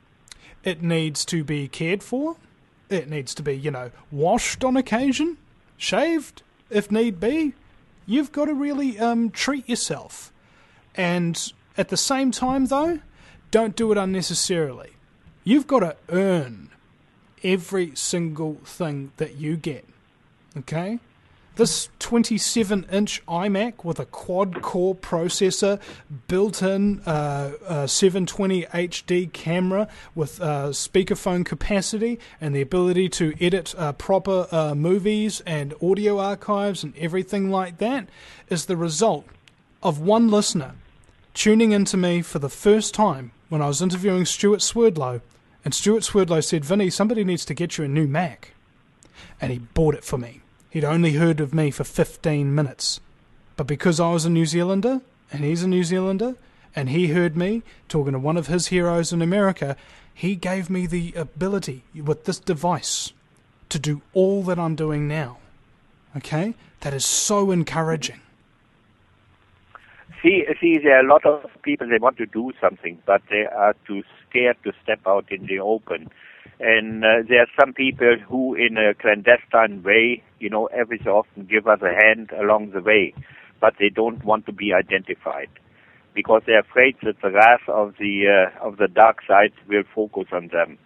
It needs to be cared for. It needs to be, you know, washed on occasion, shaved if need be. You've got to really um, treat yourself. And at the same time, though, don't do it unnecessarily. You've got to earn every single thing that you get. Okay? This twenty-seven inch iMac with a quad-core processor, built-in uh, uh, seven twenty H D camera with uh, speakerphone capacity and the ability to edit uh, proper uh, movies and audio archives and everything like that is the result of one listener tuning into me for the first time when I was interviewing Stuart Swerdlow. And Stuart Swerdlow said, Vinny, somebody needs to get you a new Mac. And he bought it for me. He'd only heard of me for fifteen minutes. But because I was a New Zealander, and he's a New Zealander, and he heard me talking to one of his heroes in America, he gave me the ability with this device to do all that I'm doing now. Okay? That is so encouraging. See, see, there are a lot of people, they want to do something, but they are too scared to step out in the open. And uh, there are some people who, in a clandestine way, you know, every so often give us a hand along the way, but they don't want to be identified because they're afraid that the wrath of the uh, of the dark side will focus on them.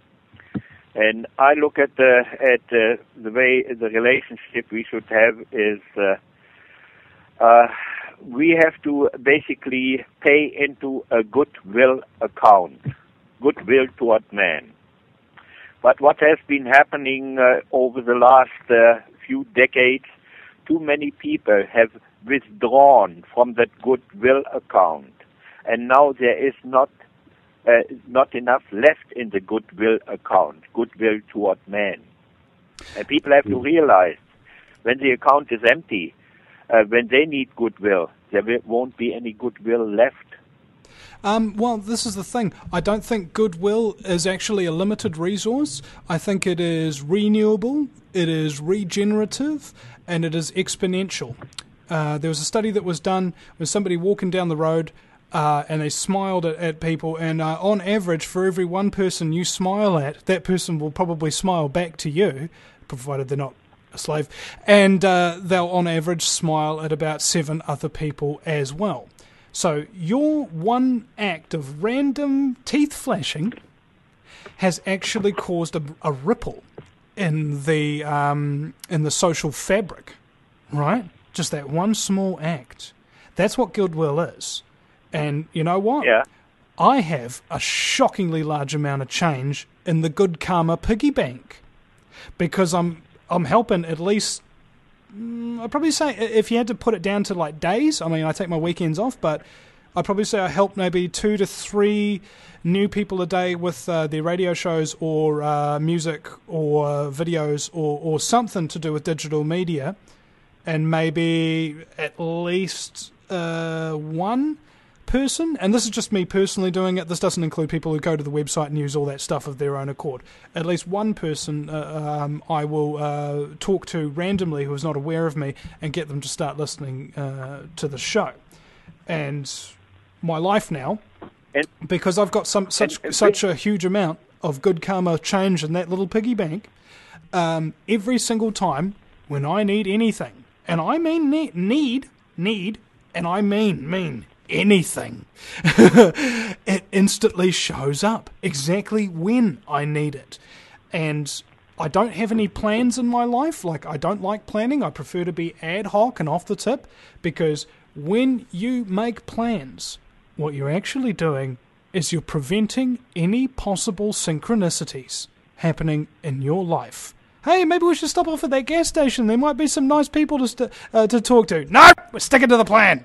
And I look at the at uh, the way the relationship we should have is uh, uh, we have to basically pay into a goodwill account, goodwill toward man. But what has been happening uh, over the last uh, few decades, too many people have withdrawn from that goodwill account, and now there is not uh, not enough left in the goodwill account, goodwill toward man. And people have to realize when the account is empty, uh, when they need goodwill, there won't be any goodwill left. Um, well, this is the thing. I don't think goodwill is actually a limited resource. I think it is renewable, it is regenerative, and it is exponential. Uh, there was a study that was done with somebody walking down the road uh, and they smiled at, at people, and uh, on average, for every one person you smile at, that person will probably smile back to you, provided they're not a slave, and uh, they'll on average smile at about seven other people as well. So your one act of random teeth flashing has actually caused a, a ripple in the um, in the social fabric, right? Just that one small act. That's what goodwill is. And you know what? Yeah. I have a shockingly large amount of change in the Good Karma piggy bank because I'm I'm helping at least. I'd probably say if you had to put it down to like days, I mean, I take my weekends off, but I'd probably say I help maybe two to three new people a day with uh, their radio shows or uh, music or uh, videos or, or something to do with digital media, and maybe at least uh, one person, and this is just me personally doing it, this doesn't include people who go to the website and use all that stuff of their own accord. At least one person uh, um, I will uh, talk to randomly who is not aware of me and get them to start listening uh, to the show. And my life now, and, because I've got some such and, and, such a huge amount of good karma change in that little piggy bank, um, every single time when I need anything, and I mean need, need, need, and I mean mean, anything, it instantly shows up exactly when I need it. And I don't have any plans in my life. Like, I don't like planning. I prefer to be ad hoc and off the tip, because when you make plans, what you're actually doing is you're preventing any possible synchronicities happening in your life. Hey, maybe we should stop off at that gas station. There might be some nice people to st- uh, to talk to. No, we're sticking to the plan.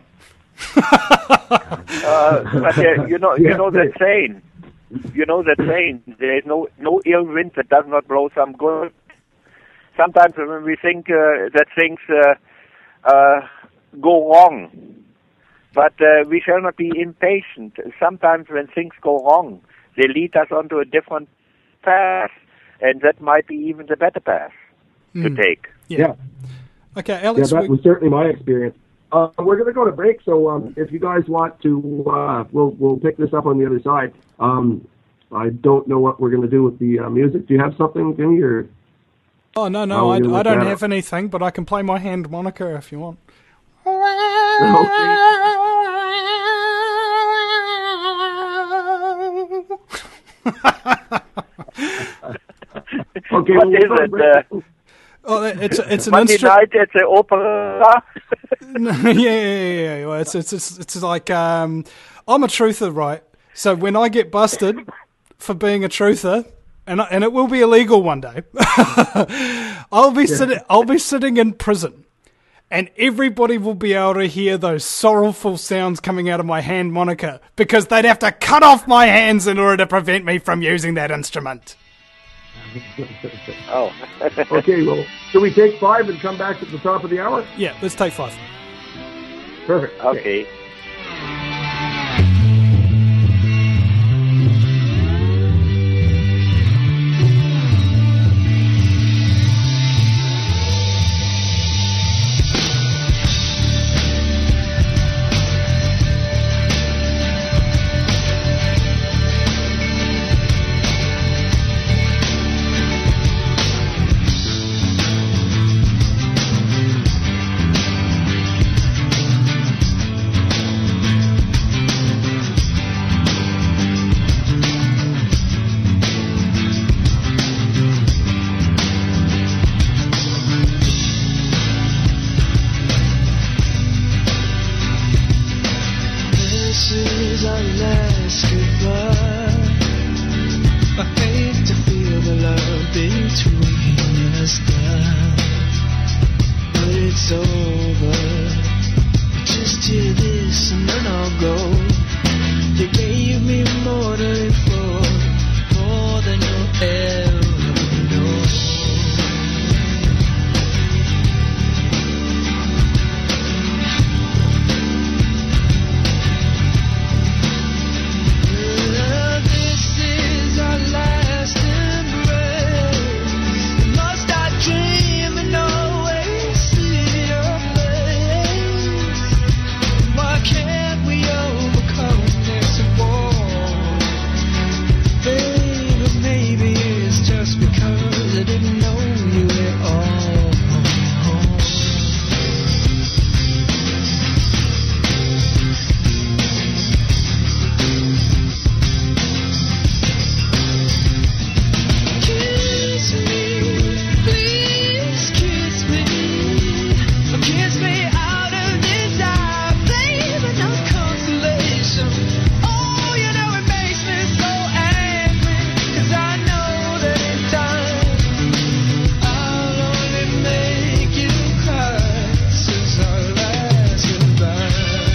uh, but uh, you know, you know that saying. You know that saying. There is no no ill wind that does not blow some good. Sometimes when we think uh, that things uh, uh, go wrong, but uh, we shall not be impatient. Sometimes when things go wrong, they lead us onto a different path, and that might be even the better path mm. to take. Yeah. yeah. Okay, Alex. Yeah, that was certainly my experience. Uh, we're going to go to break, so um, if you guys want to, uh, we'll we'll pick this up on the other side. Um, I don't know what we're going to do with the uh, music. Do you have something, Jimmy? Or oh no, no, I, I don't have up? anything, but I can play my hand harmonica if you want. Okay, what well, is it? Uh, oh, it's it's an Monday instrument. night at the opera. yeah, yeah, yeah, yeah. Well, it's it's it's it's like um, I'm a truther, right? So when I get busted for being a truther, and I, and it will be illegal one day, I'll be yeah. sitting I'll be sitting in prison, and everybody will be able to hear those sorrowful sounds coming out of my hand harmonica because they'd have to cut off my hands in order to prevent me from using that instrument. Oh. Okay, well, should we take five and come back at the top of the hour? Yeah, let's take five. Perfect. Okay. okay. it's over. Just hear this and then I'll go. You gave me more to live for, more than you'll ever know. Well, this is our last embrace. Must I dream and always see your face? Why can't we overcome this wall? Baby, maybe it's just because I didn't know you at all. Kiss me, please kiss me. Kiss me out of this hour, baby, no consolation. Oh, you know it makes me so angry, 'cause I know that in time I'll only make you cry since our last goodbye.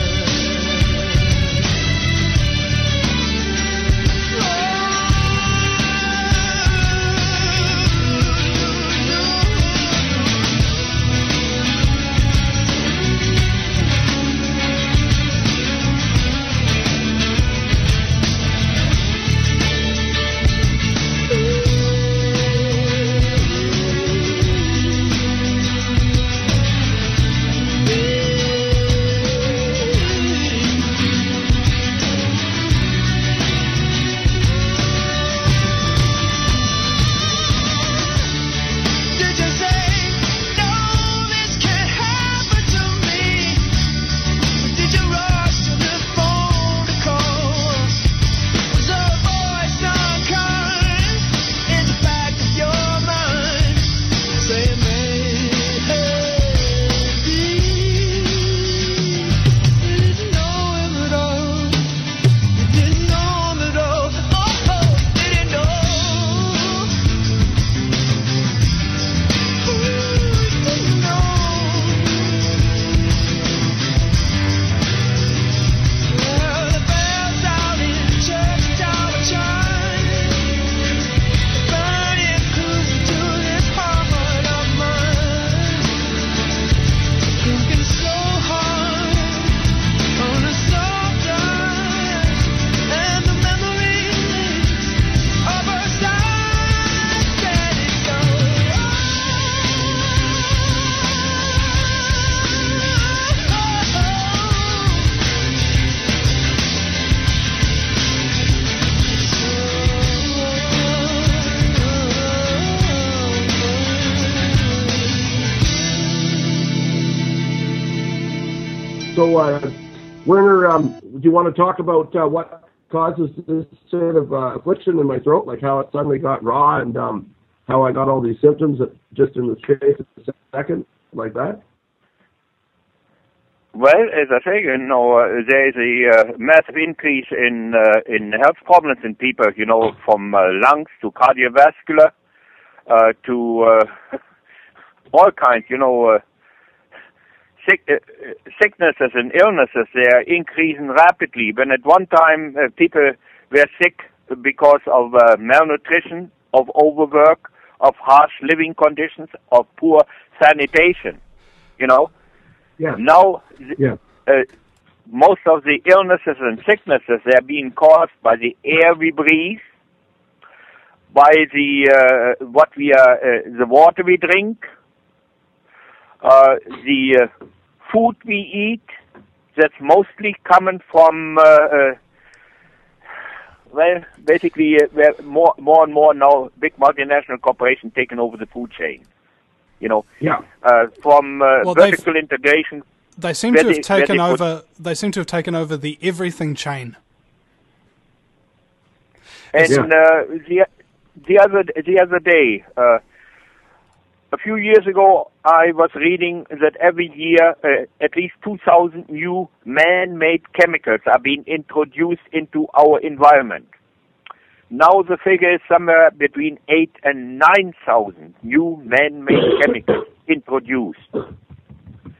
Did you say, no, this can't happen to me? Did you rush to the phone to call? Was a voice unkind in the back of your mind saying, maybe you didn't know him at all? You didn't know him at all. Oh, oh, you didn't know. Well, the bells out in the church tower chime, burning cruise to this heart of mine, thinking so hard on a soft night, and the memories of our side standing so. So, uh, Werner, um, do you want to talk about uh, what causes this sort of uh, affliction in my throat, like how it suddenly got raw and um, how I got all these symptoms that just in the space of a second, like that? Well, as I say, you know, uh, there is a uh, massive increase in uh, in health problems in people, you know, from uh, lungs to cardiovascular uh, to uh, all kinds, you know, uh, sick, uh, sicknesses and illnesses. They are increasing rapidly. When at one time uh, people were sick because of uh, malnutrition, of overwork, of harsh living conditions, of poor sanitation, you know. Yeah. Now, th- Yeah. uh, most of the illnesses and sicknesses, they are being caused by the air we breathe, by the uh, what we are, uh, the water we drink, uh, the uh, food we eat. That's mostly coming from, uh, uh, well, basically, uh, where more, more and more now big multinational corporations taking over the food chain. You know, Yeah. uh, from uh, Well, they've- vertical integration. They seem where to have they- where taken they put- over. They seem to have taken over the everything chain. And Yeah. uh, the the other the other day, uh, a few years ago, I was reading that every year uh, at least two thousand new man-made chemicals are being introduced into our environment. Now the figure is somewhere between eight and nine thousand new man-made chemicals introduced.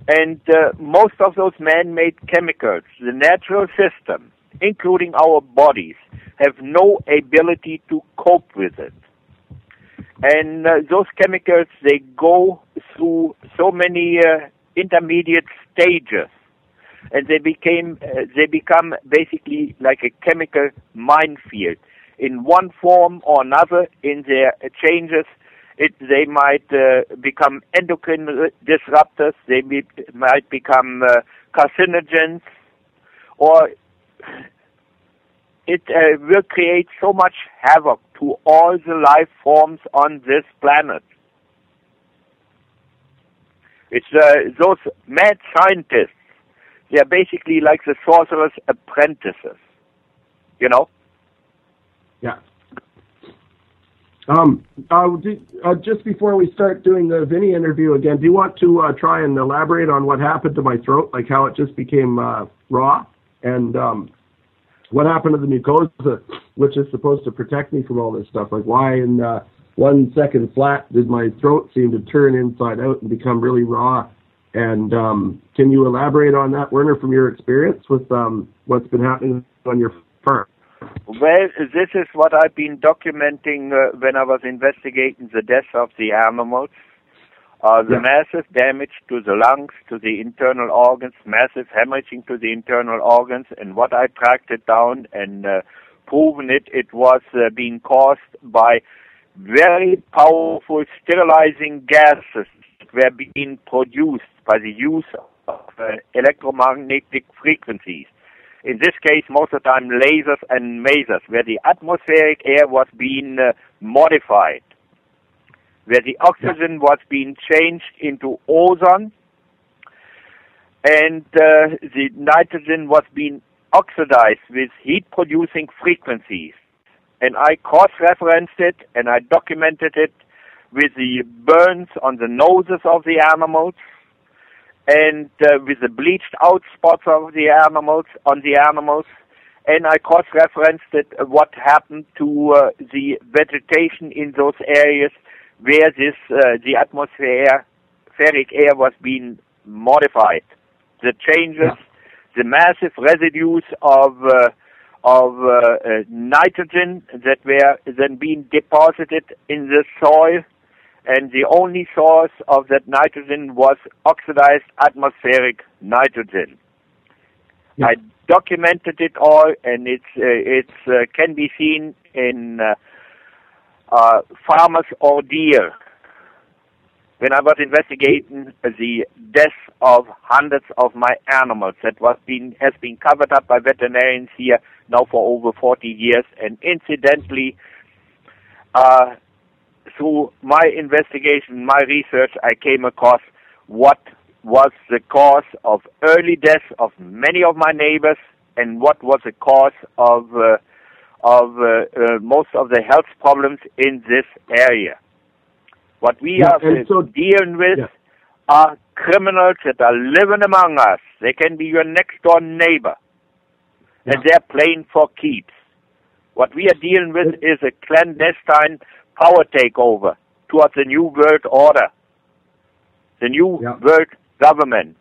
And uh, most of those man-made chemicals, the natural system, including our bodies, have no ability to cope with it. And uh, those chemicals, they go through so many uh, intermediate stages, and they became uh, they become basically like a chemical minefield. In one form or another, in their changes, it, they might uh, become endocrine disruptors, they be, might become uh, carcinogens, or it uh, will create so much havoc to all the life forms on this planet. It's uh, those mad scientists, they're basically like the sorcerer's apprentices, you know? Yeah. Um, uh, do, uh, just before we start doing the Vinny interview again, do you want to uh, try and elaborate on what happened to my throat, like how it just became uh, raw, and um, what happened to the mucosa, which is supposed to protect me from all this stuff? Like, why in uh, one second flat did my throat seem to turn inside out and become really raw? And um, can you elaborate on that, Werner, from your experience with um, what's been happening on your farm? Well, this is what I've been documenting uh, when I was investigating the death of the animals. Uh, the yeah. massive damage to the lungs, to the internal organs, massive hemorrhaging to the internal organs, and what I tracked it down and uh, proven it, it was uh, being caused by very powerful sterilizing gases that were being produced by the use of uh, electromagnetic frequencies. In this case, most of the time, lasers and masers, where the atmospheric air was being uh, modified, where the oxygen was being changed into ozone, and uh, the nitrogen was being oxidized with heat-producing frequencies. And I cross-referenced it, and I documented it with the burns on the noses of the animals, and uh, with the bleached out spots of the animals on the animals, and I cross-referenced it, uh, what happened to uh, the vegetation in those areas where this uh, the atmospheric air was being modified. The changes, yeah. the massive residues of uh, of uh, uh, nitrogen that were then being deposited in the soil. And the only source of that nitrogen was oxidized atmospheric nitrogen. Yeah. I documented it all, and it's uh, it's uh, can be seen in uh, uh, Farmer's Ordeal. When I was investigating the death of hundreds of my animals, that was been has been covered up by veterinarians here now for over forty years, and incidentally. Uh, Through my investigation, my research, I came across what was the cause of early death of many of my neighbors, and what was the cause of uh, of uh, uh, most of the health problems in this area. What we yeah, are so, dealing with yeah. are criminals that are living among us. They can be your next door neighbor, yeah. and they're playing for keeps. What we are dealing with it, is a clandestine power takeover towards the new world order, the new yeah. world government.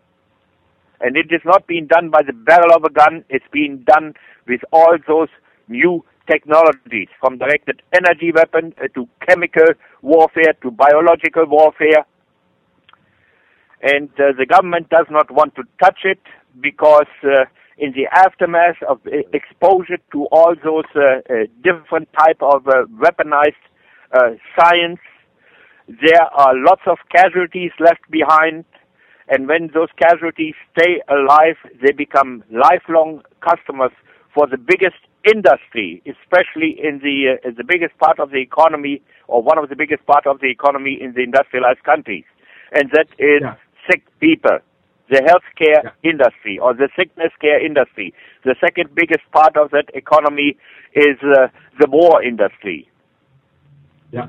And it is not being done by the barrel of a gun, it's being done with all those new technologies, from directed energy weapon uh, to chemical warfare to biological warfare. And uh, the government does not want to touch it because uh, in the aftermath of uh, exposure to all those uh, uh, different type of uh, weaponized Uh, science, there are lots of casualties left behind, and when those casualties stay alive, they become lifelong customers for the biggest industry, especially in the uh, the biggest part of the economy, or one of the biggest part of the economy in the industrialized countries, and that is yeah. sick people, the healthcare yeah. industry, or the sickness care industry. The second biggest part of that economy is uh, the war industry. Yeah.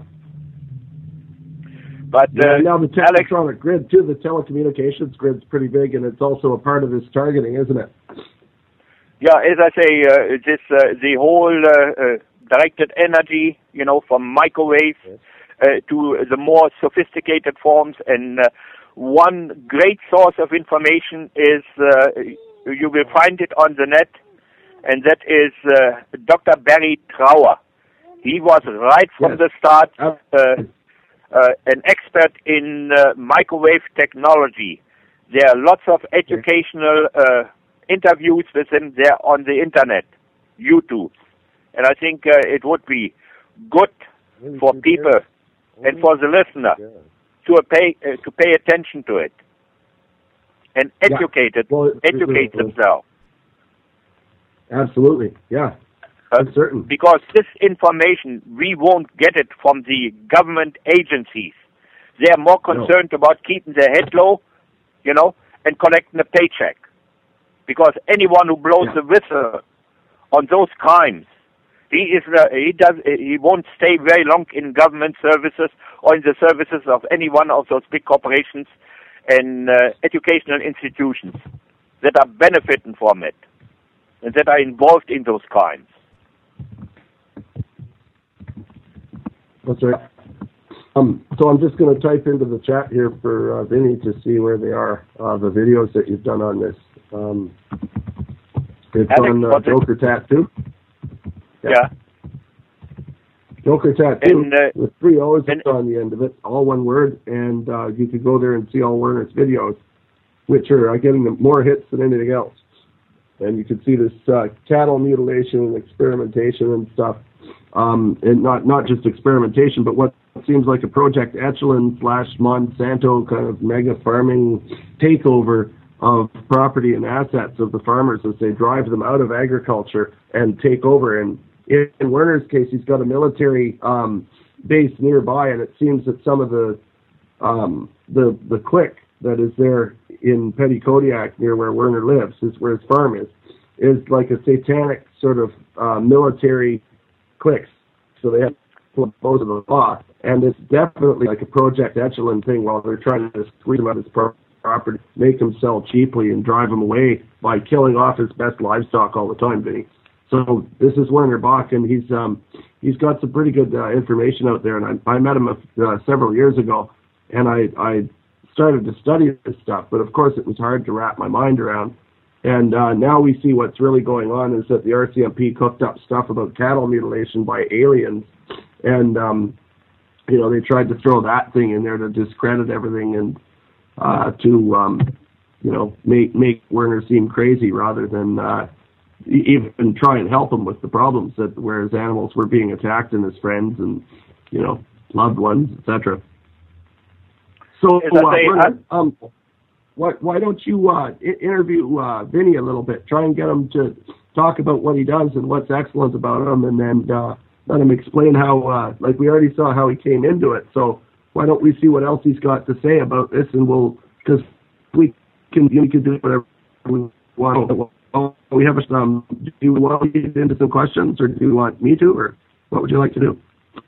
But uh, yeah, now the electronic grid too, the telecommunications grid's pretty big, and it's also a part of this targeting, isn't it? Yeah, as I say, uh, this uh, the whole uh, uh, directed energy, you know, from microwaves yes. uh, to the more sophisticated forms, and uh, one great source of information is, uh, you will find it on the net, and that is uh, Doctor Barry Trower. He was right from yes. the start uh, uh, an expert in uh, microwave technology. There are lots of educational uh, interviews with him there on the internet, YouTube. And I think uh, it would be good for people and for the listener to pay uh, to pay attention to it and educate yeah. it, well, educate it, it, themselves. Absolutely, yeah, I'm certain. Because this information, we won't get it from the government agencies. They are more concerned no. about keeping their head low, you know, and collecting a paycheck. Because anyone who blows yeah. the whistle on those crimes, he is uh, he does he won't stay very long in government services or in the services of any one of those big corporations and uh, educational institutions that are benefiting from it and that are involved in those crimes. That's right. Um, so I'm just going to type into the chat here for uh, Vinny to see where they are, uh, the videos that you've done on this. Um, it's Alex, on uh, Joker Tattoo. Yeah. yeah. Joker Tattoo and, uh, with three O's and, on the end of it, all one word, and uh, you could go there and see all Werner's videos, which are uh, getting more hits than anything else. And you can see this uh, cattle mutilation and experimentation and stuff. Um, and not, not just experimentation, but what seems like a Project Echelon slash Monsanto kind of mega farming takeover of property and assets of the farmers as they drive them out of agriculture and take over. And in, in Werner's case, he's got a military um, base nearby, and it seems that some of the um, the the clique that is there in Petty Kodiak near where Werner lives, is where his farm is, is like a satanic sort of uh, military cliques. So they have both of the law, and it's definitely like a Project Echelon thing while they're trying to squeeze him out of his property, make him sell cheaply, and drive him away by killing off his best livestock all the time, Vinny. So this is Werner Bach, and he's um, he's got some pretty good uh, information out there, and I, I met him uh, several years ago, and I, I started to study this stuff, but of course it was hard to wrap my mind around. And uh, now we see what's really going on is that the R C M P cooked up stuff about cattle mutilation by aliens. And, um, you know, they tried to throw that thing in there to discredit everything and uh, to, um, you know, make make Werner seem crazy rather than uh, even try and help him with the problems that where his animals were being attacked and his friends and, you know, loved ones, et cetera. So, uh, Werner, um, Why, why don't you uh, I- interview uh, Vinny a little bit? Try and get him to talk about what he does and what's excellent about him, and then uh, let him explain how, uh, like we already saw how he came into it. So why don't we see what else he's got to say about this, and we'll, because we can, we can do whatever we want. Well, we have some, do you want to get into some questions, or do you want me to, or what would you like to do?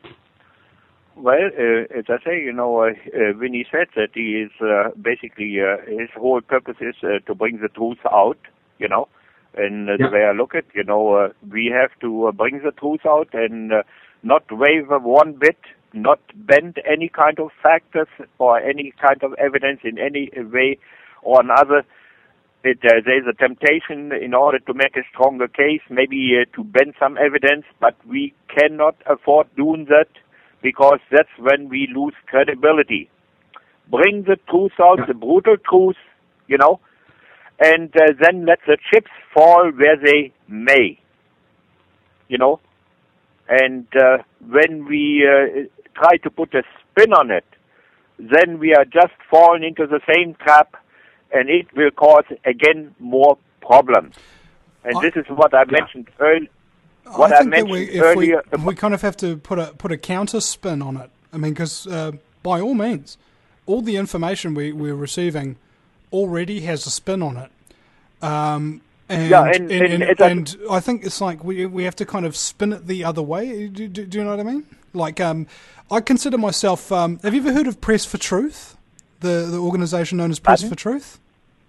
Well, uh, as I say, you know, uh, uh, when he said that he is uh, basically, uh, his whole purpose is uh, to bring the truth out, you know, and uh, yeah. the way I look at, you know, uh, we have to uh, bring the truth out and uh, not waver one bit, not bend any kind of factors or any kind of evidence in any way or another. It, uh, there's a temptation in order to make a stronger case, maybe uh, to bend some evidence, but we cannot afford doing that, because that's when we lose credibility. Bring the truth out, the brutal truth, you know, and uh, then let the chips fall where they may, you know. And uh, when we uh, try to put a spin on it, then we are just falling into the same trap, and it will cause, again, more problems. And I, this is what I yeah. mentioned earlier. What I, think I mentioned that we, if earlier, we, we kind of have to put a put a counter spin on it. I mean, because uh, by all means, all the information we, we're receiving already has a spin on it. Um, and, yeah, and, and, and, and, and I think it's like we we have to kind of spin it the other way. Do, do, do you know what I mean? Like, um, I consider myself. Um, have you ever heard of Press for Truth, the the organisation known as Press Pardon? for Truth?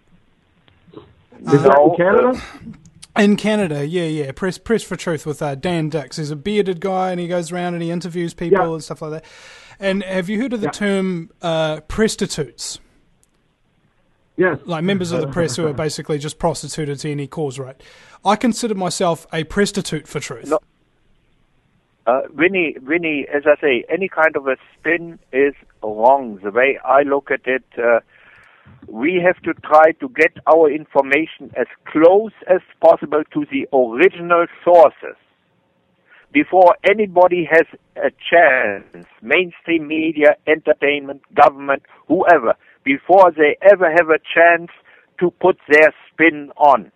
Is uh, that in Canada? In Canada, yeah, yeah. Press Press for Truth with uh, Dan Dix. He's a bearded guy, and he goes around and he interviews people yeah. and stuff like that. And have you heard of the yeah. term uh, prostitutes? Yes. Like members of the press who are basically just prostituted to any cause, right? I consider myself a prostitute for truth. No. Uh, Vinny, Vinny, as I say, any kind of a spin is wrong. The way I look at it, uh, we have to try to get our information as close as possible to the original sources before anybody has a chance, mainstream media, entertainment, government, whoever, before they ever have a chance to put their spin on.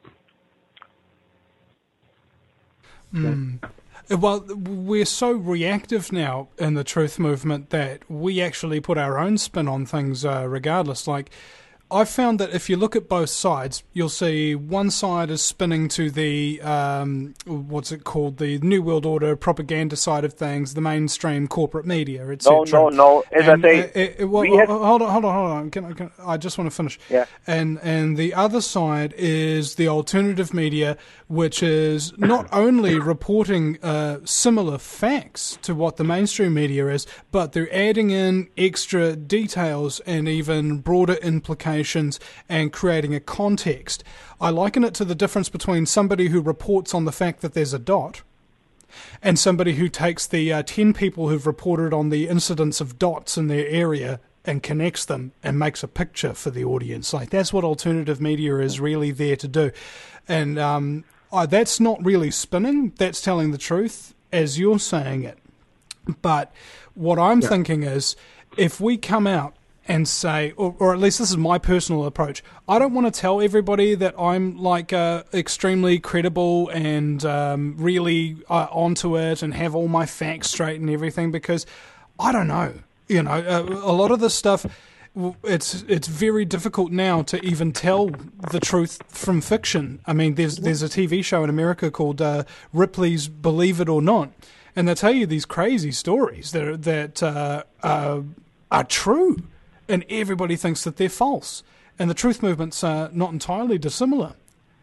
Mm. Well, we're so reactive now in the truth movement that we actually put our own spin on things uh, regardless. Like, I've found that if you look at both sides, you'll see one side is spinning to the, um, what's it called, the New World Order propaganda side of things, the mainstream corporate media, et cetera. No, no, no. As and, I say, uh, uh, well, we have... hold on, hold on, hold on. Can, I, can, I just want to finish. Yeah. And and the other side is the alternative media, which is not only reporting uh, similar facts to what the mainstream media is, but they're adding in extra details and even broader implications and creating a context. I liken it to the difference between somebody who reports on the fact that there's a dot and somebody who takes the uh, ten people who've reported on the incidence of dots in their area and connects them and makes a picture for the audience. Like, that's what alternative media is really there to do. And um, uh, that's not really spinning, that's telling the truth as you're saying it. But what I'm yeah. thinking is, if we come out and say, or, or at least this is my personal approach, I don't want to tell everybody that I'm like uh, extremely credible and um, really uh, onto it and have all my facts straight and everything, because I don't know. You know, uh, a lot of this stuff, it's it's very difficult now to even tell the truth from fiction. I mean, there's there's a T V show in America called uh, Ripley's Believe It or Not, and they tell you these crazy stories that are, that uh, uh, are true. And everybody thinks that they're false. And the truth movement's uh, not entirely dissimilar.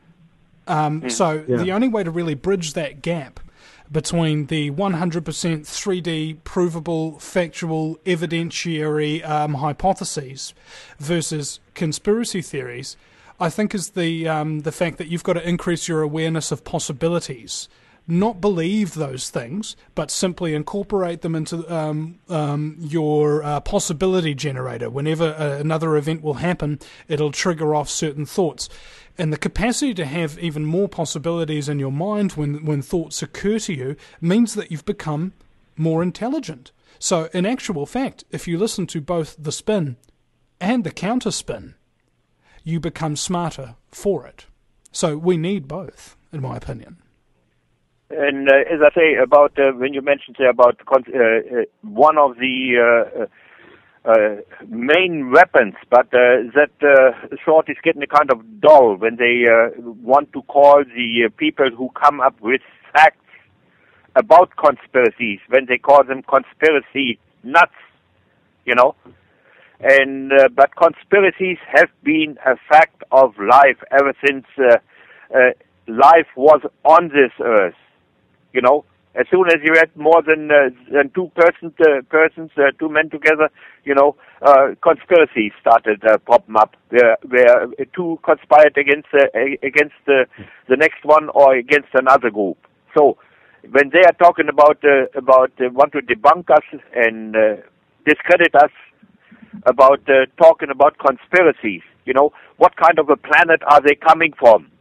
Um, mm. So yeah. the only way to really bridge that gap between the one hundred percent three D provable, factual, evidentiary um, hypotheses versus conspiracy theories, I think is the um, the fact that you've got to increase your awareness of possibilities. Not believe those things, but simply incorporate them into um, um, your uh, possibility generator. Whenever uh, another event will happen, it'll trigger off certain thoughts. And the capacity to have even more possibilities in your mind when, when thoughts occur to you means that you've become more intelligent. So in actual fact, if you listen to both the spin and the counter spin, you become smarter for it. So we need both, in my opinion. And uh, as I say about uh, when you mentioned uh, about uh, uh, one of the uh, uh, main weapons, but uh, that uh, sort is getting a kind of dull when they uh, want to call the uh, people who come up with facts about conspiracies, when they call them conspiracy nuts, you know. And uh, but conspiracies have been a fact of life ever since uh, uh, life was on this earth. You know, as soon as you had more than uh, than two person, uh, persons, uh, two men together, you know, uh, conspiracies started uh, popping up, where, where two conspired against uh, against uh, the next one or against another group. So, when they are talking about uh, about uh, want to debunk us and uh, discredit us about uh, talking about conspiracies, you know, what kind of a planet are they coming from?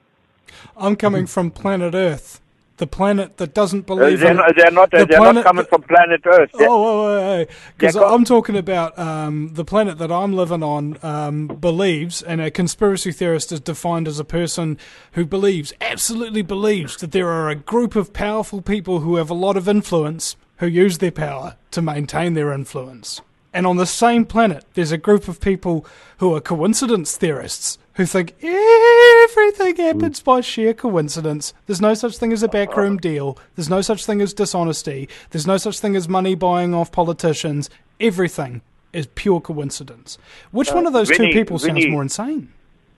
I'm coming from planet Earth. The planet that doesn't believe uh, they're, in not, they're not. Uh, the they're not coming from planet Earth. They're, oh, because oh, oh, oh. I'm talking about um, the planet that I'm living on um, believes, and a conspiracy theorist is defined as a person who believes, absolutely believes, that there are a group of powerful people who have a lot of influence who use their power to maintain their influence. And on the same planet, there's a group of people who are coincidence theorists who think everything happens by sheer coincidence. There's no such thing as a backroom deal. There's no such thing as dishonesty. There's no such thing as money buying off politicians. Everything is pure coincidence. Which uh, one of those Vinny, two people Vinny, sounds more insane?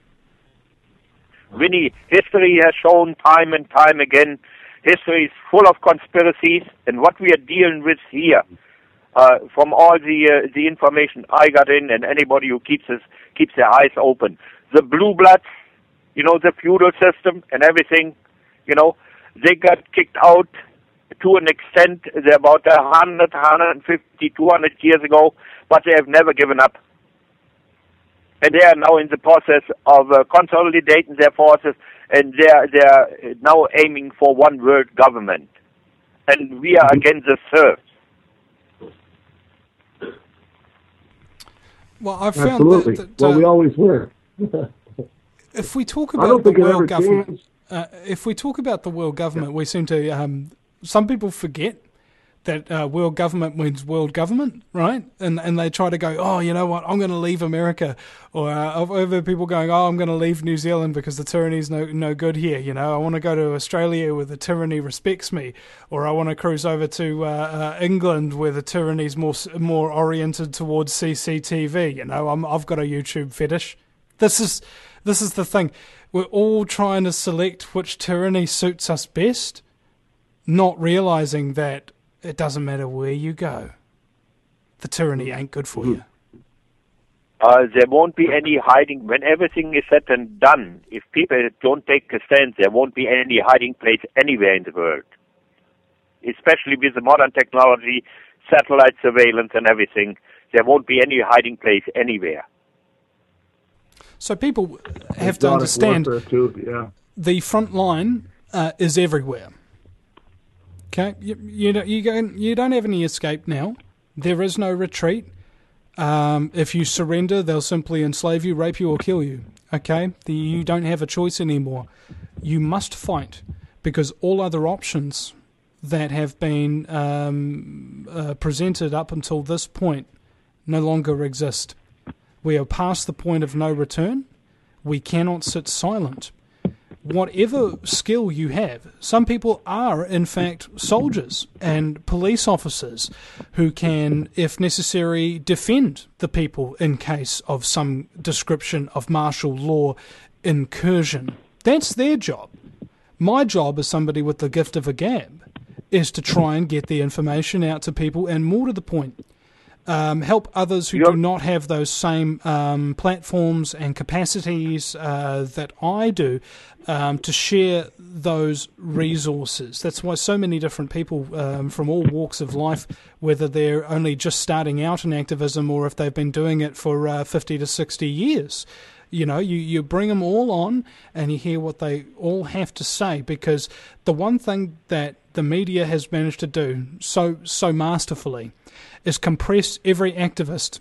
Vinny, history has shown time and time again, history is full of conspiracies, and what we are dealing with here, uh, from all the uh, the information I got in, and anybody who keeps his, keeps their eyes open, the blue bloods, you know, the feudal system and everything, you know, they got kicked out to an extent. They're about one hundred, one hundred fifty, two hundred years ago, but they have never given up. And they are now in the process of uh, consolidating their forces, and they are, they are now aiming for one world government. And we are against the serfs. Well, I've found Absolutely. that... that uh, well, we always were. if we talk I don't about the think it world ever government... changed. Uh, if we talk about the world government, we seem to... Um, some people forget that uh, world government means world government, right? And and they try to go, oh, you know what, I'm going to leave America. Or uh, I've heard people going, oh, I'm going to leave New Zealand because the tyranny's no no good here. You know, I want to go to Australia where the tyranny respects me. Or I want to cruise over to uh, uh, England where the tyranny's more more oriented towards C C T V. You know, I'm, I've got a YouTube fetish. This is this is the thing. We're all trying to select which tyranny suits us best, not realizing that it doesn't matter where you go. The tyranny ain't good for you. Uh, there won't be any hiding. When everything is said and done, if people don't take a stand, there won't be any hiding place anywhere in the world. Especially with the modern technology, satellite surveillance and everything, there won't be any hiding place anywhere. So people have to understand too, yeah. the front line uh, is everywhere. Okay, you you don't, you, go, you don't have any escape now. There is no retreat. Um, if you surrender, they'll simply enslave you, rape you, or kill you. Okay, the, you don't have a choice anymore. You must fight, because all other options that have been um, uh, presented up until this point no longer exist. We are past the point of no return. We cannot sit silent. Whatever skill you have, some people are, in fact, soldiers and police officers who can, if necessary, defend the people in case of some description of martial law incursion. That's their job. My job as somebody with the gift of a gab is to try and get the information out to people, and more to the point, Um, help others who yep. do not have those same um, platforms and capacities uh, that I do um, to share those resources. That's why so many different people um, from all walks of life, whether they're only just starting out in activism or if they've been doing it for uh, fifty to sixty years, you know, you, you bring them all on and you hear what they all have to say, because the one thing that the media has managed to do so so masterfully is compress every activist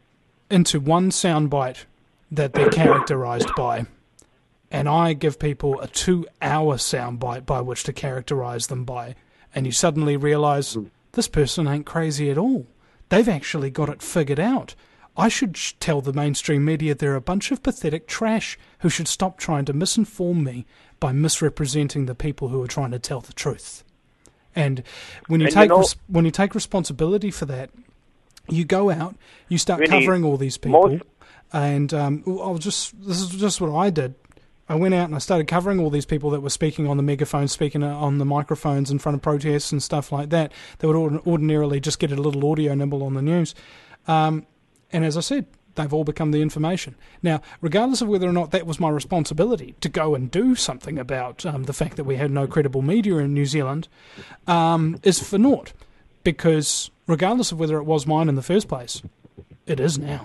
into one soundbite that they're characterized by. And I give people a two-hour soundbite by which to characterize them by. And you suddenly realize, this person ain't crazy at all. They've actually got it figured out. I should sh- tell the mainstream media they're a bunch of pathetic trash who should stop trying to misinform me by misrepresenting the people who are trying to tell the truth. And when you and take you know, res- when you take responsibility for that, you go out, you start really, covering all these people, most, and um, I'll just this is just what I did. I went out and I started covering all these people that were speaking on the megaphones, speaking on the microphones in front of protests and stuff like that. They would ordinarily just get a little audio nibble on the news, um, and as I said, they've all become the information. Now, regardless of whether or not that was my responsibility to go and do something about um, the fact that we had no credible media in New Zealand, um, is for naught. Because regardless of whether it was mine in the first place, it is now.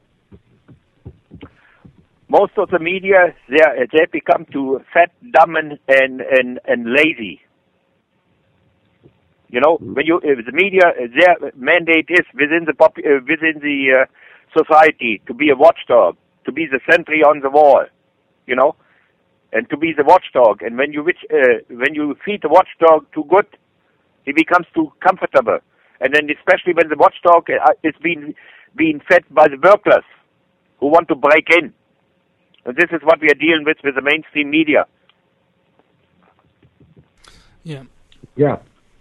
Most of the media, they they become too fat, dumb, and, and, and, and lazy. You know, when you uh, the media, uh, their mandate is within the pop, uh, within the uh, society to be a watchdog, to be the sentry on the wall, you know, and to be the watchdog. And when you which, uh, when you feed the watchdog too good, he becomes too comfortable. And then especially when the watchdog uh, is being being fed by the burglars who want to break in. And this is what we are dealing with with the mainstream media. Yeah. Yeah.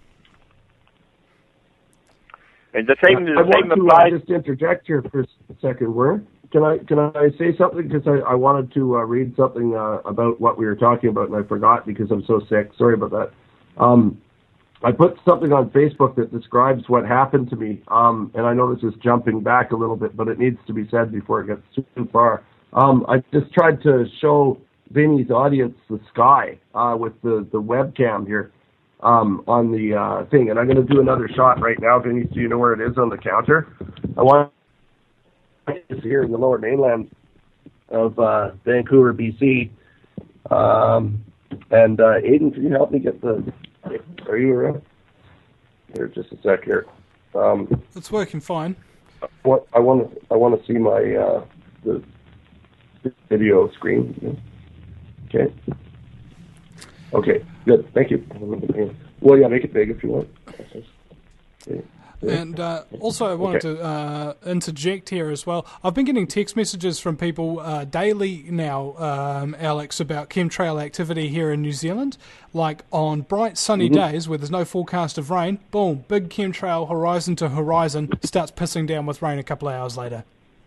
And the same, I, the I same want applies. to uh, just interject here for a second, Where Can I can I say something? Because I, I wanted to uh, read something uh, about what we were talking about, and I forgot because I'm so sick. Sorry about that. Um, I put something on Facebook that describes what happened to me, um, and I know this is jumping back a little bit, but it needs to be said before it gets too far. Um, I just tried to show Vinny's audience the sky uh, with the, the webcam here um, on the uh, thing, and I'm going to do another shot right now, Vinny, so you know where it is on the counter. I want it's here in the Lower Mainland of uh, Vancouver, B C. Um, and uh, Aiden, can you help me get the... Are you around? Here, just a sec here. Um, it's working fine. What I want to I want to see my uh, the video screen. Okay. Okay. Good. Thank you. Well, yeah, make it big if you want. Okay. And uh, also, I wanted okay. to uh, interject here as well. I've been getting text messages from people uh, daily now, um, Alex, about chemtrail activity here in New Zealand. Like on bright sunny mm-hmm. days where there's no forecast of rain, boom, big chemtrail horizon to horizon starts pissing down with rain a couple of hours later.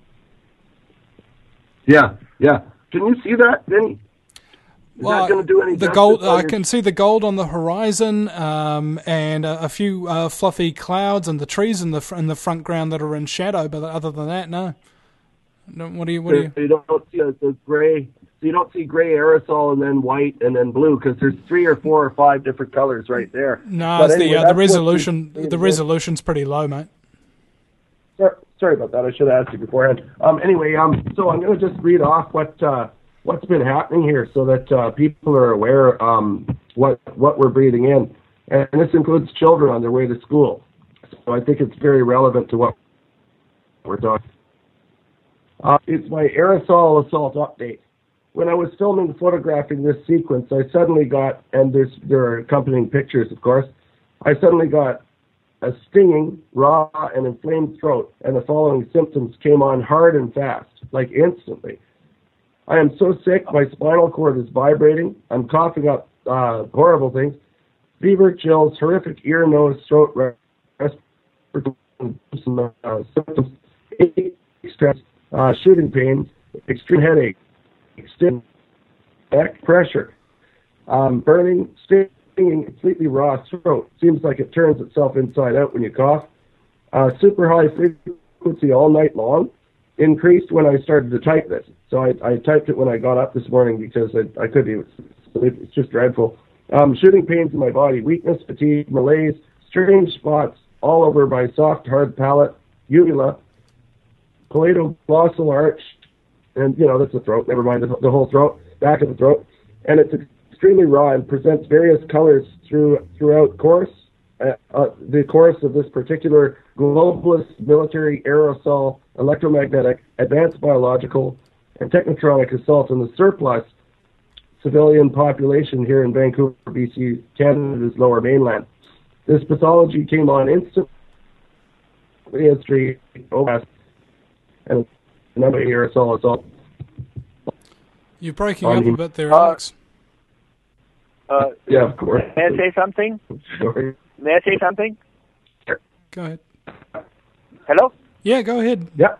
Yeah, yeah. Can you see that, Vinny? Is well, that going to do any the gold. I can see the gold on the horizon, um, and a, a few uh, fluffy clouds, and the trees in the in the front ground that are in shadow. But other than that, no. no what do you? What do you? You don't see a, the gray. So you don't see gray aerosol and then white and then blue because there's three or four or five different colors right there. No, but anyway, the uh, the resolution. The resolution's pretty low, mate. Sorry, sorry about that. I should have asked you beforehand. Um, anyway, um, so I'm going to just read off what. Uh, what's been happening here so that uh, people are aware um, what what we're breathing in. And this includes children on their way to school. So I think it's very relevant to what we're talking about. Uh, it's my aerosol assault update. When I was filming, photographing this sequence, I suddenly got, and there's, there are accompanying pictures, of course, I suddenly got a stinging, raw, and inflamed throat, and the following symptoms came on hard and fast, like instantly. I am so sick, my spinal cord is vibrating. I'm coughing up uh, horrible things. Fever, chills, horrific ear, nose, throat, respiratory uh, symptoms, stress, uh, shooting pains, extreme headache, extreme neck pressure, um, burning, stinging, completely raw throat. Seems like it turns itself inside out when you cough. Uh, super high frequency all night long. Increased when I started to type this. So I, I typed it when I got up this morning because I, I couldn't even sleep. It's just dreadful. Um, shooting pains in my body, weakness, fatigue, malaise, strange spots all over my soft, hard palate, uvula, palatoglossal arch, and, you know, that's the throat, never mind the, the whole throat, back of the throat. And it's extremely raw and presents various colors through throughout course, uh, uh, the course of this particular globalist military aerosol electromagnetic, advanced biological, and technotronic assault on the surplus civilian population here in Vancouver, B C, Canada's Lower Mainland. This pathology came on instantly as three and a number of aerosol assault. You're breaking um, up a bit there, Alex. Uh, yeah, of course. May I say something? Sorry. May I say something? Sure. Go ahead. Hello? Yeah, go ahead. Yeah.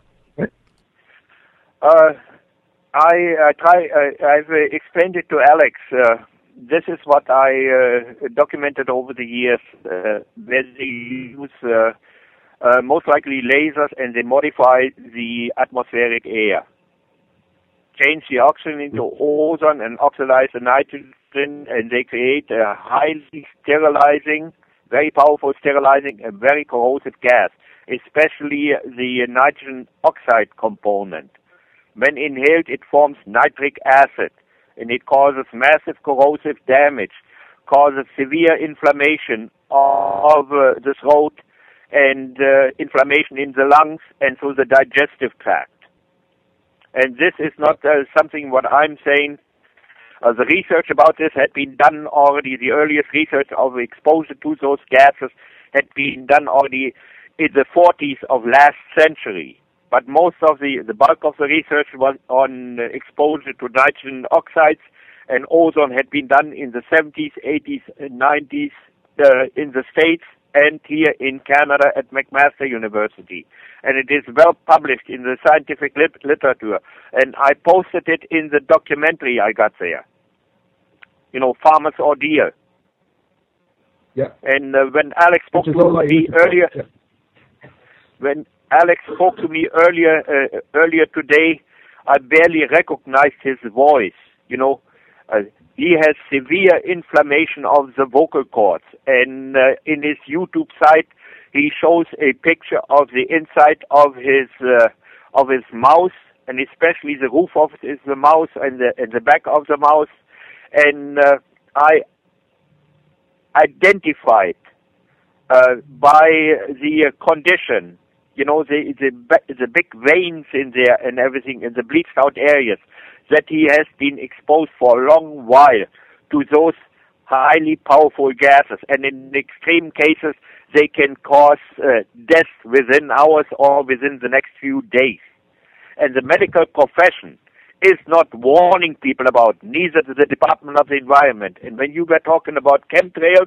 Uh, I uh, try. Uh, I've uh, explained it to Alex. Uh, this is what I uh, documented over the years. Uh, where they use uh, uh, most likely lasers and they modify the atmospheric air, change the oxygen into ozone and oxidize the nitrogen, and they create a highly sterilizing, very powerful sterilizing, and very corrosive gas, especially the nitrogen oxide component. When inhaled, it forms nitric acid, and it causes massive corrosive damage, causes severe inflammation of uh, the throat and uh, inflammation in the lungs and through the digestive tract. And this is not uh, something what I'm saying. Uh, the research about this had been done already. The earliest research of exposure to those gases had been done already in the forties of last century. But most of the, the bulk of the research was on uh, exposure to nitrogen oxides, and ozone had been done in the seventies, eighties, and nineties uh, in the States and here in Canada at McMaster University. And it is well published in the scientific lit- literature. And I posted it in the documentary I got there. You know, Farmer's Ordeal. Yeah. And uh, when Alex spoke to me earlier, yeah. when Alex spoke to me earlier uh, earlier today, I barely recognized his voice. You know, uh, he has severe inflammation of the vocal cords, and uh, in his YouTube site, he shows a picture of the inside of his uh, of his mouth, and especially the roof of his the mouth and the and the back of the mouth, and uh, I identified uh, by the uh, condition, you know, the the the big veins in there and everything in the bleached out areas, that he has been exposed for a long while to those highly powerful gases, and in extreme cases they can cause uh, death within hours or within the next few days. And the medical profession is not warning people about, neither the Department of the Environment. And when you were talking about chemtrails,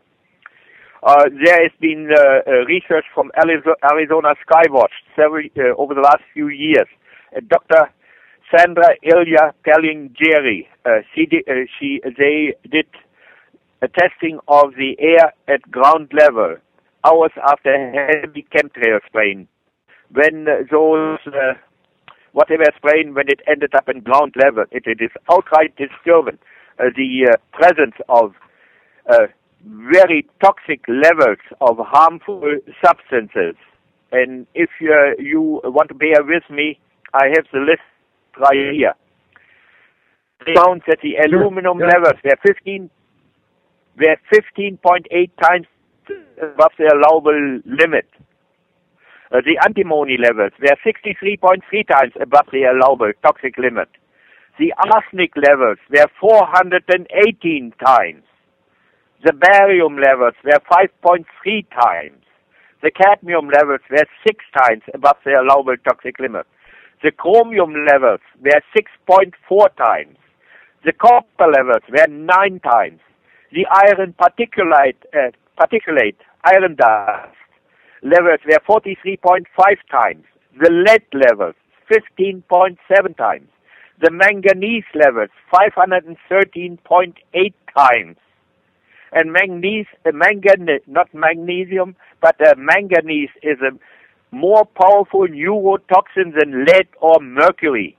uh, there has been uh, uh, research from Arizona Skywatch several, uh, over the last few years. Uh, Doctor Sandra Ilya Palingeri, uh, she, did, uh, she, they did a testing of the air at ground level hours after heavy chemtrail spraying. When uh, those, uh, whatever spraying, when it ended up in ground level, it, it is outright disturbing uh, the uh, presence of uh, very toxic levels of harmful substances. And if uh, you want to bear with me, I have the list right here. They found that the aluminum sure. levels were fifteen were fifteen point eight times above the allowable limit. Uh, the antimony levels were sixty-three point three times above the allowable toxic limit. The arsenic levels were four hundred eighteen times. The barium levels were five point three times. The cadmium levels were six times above the allowable toxic limit. The chromium levels were six point four times. The copper levels were nine times. The iron particulate, uh, particulate iron dust levels were forty-three point five times. The lead levels, fifteen point seven times. The manganese levels, five hundred thirteen point eight times. And manganese, uh, mangan, not magnesium, but uh, manganese is a more powerful neurotoxin than lead or mercury.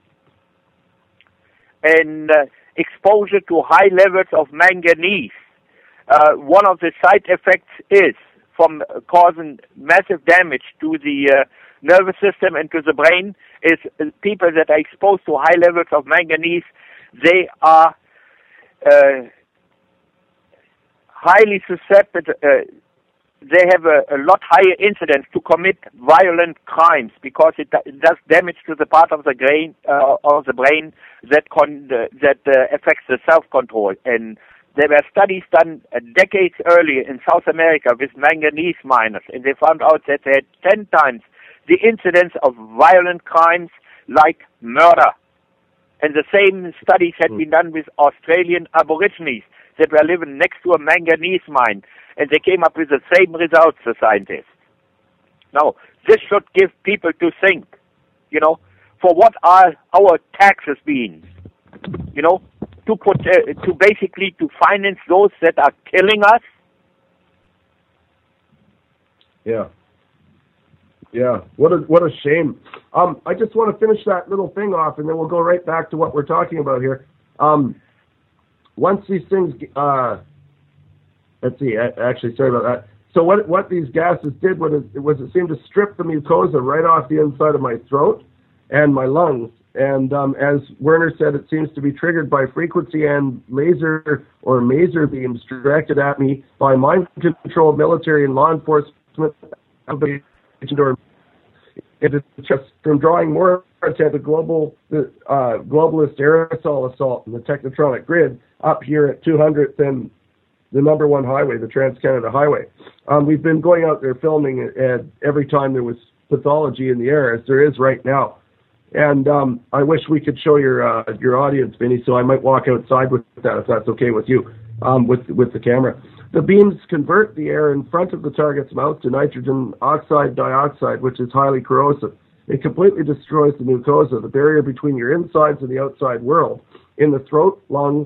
And uh, exposure to high levels of manganese, uh, one of the side effects is from uh, causing massive damage to the uh, nervous system and to the brain is uh, people that are exposed to high levels of manganese, they are uh, highly susceptible, uh, they have a, a lot higher incidence to commit violent crimes because it, it does damage to the part of the brain uh, of the brain that con, uh, that uh, affects the self-control. And there were studies done uh, decades earlier in South America with manganese miners, and they found out that they had ten times the incidence of violent crimes like murder. And the same studies had been done with Australian Aborigines that were living next to a manganese mine, and they came up with the same results, the scientists. Now, this should give people to think, you know, for what are our taxes being, you know, to put, uh, to basically to finance those that are killing us? Yeah. Yeah, what a what a shame. Um, I just want to finish that little thing off, and then we'll go right back to what we're talking about here. Um, once these things, uh, let's see, actually, sorry about that. So what what these gases did was it, was it seemed to strip the mucosa right off the inside of my throat and my lungs. And um, as Werner said, it seems to be triggered by frequency and laser or maser beams directed at me by mind-controlled military and law enforcement. Or it is just from drawing more attention to global uh, globalist aerosol assault in the Technotronic grid up here at two hundredth and the number one highway, the Trans-Canada Highway. Um, we've been going out there filming it, and every time there was pathology in the air, as there is right now. And um, I wish we could show your uh, your audience, Vinny, so I might walk outside with that if that's okay with you, um, with with the camera. The beams convert the air in front of the target's mouth to nitrogen oxide dioxide, which is highly corrosive. It completely destroys the mucosa, the barrier between your insides and the outside world, in the throat, lungs,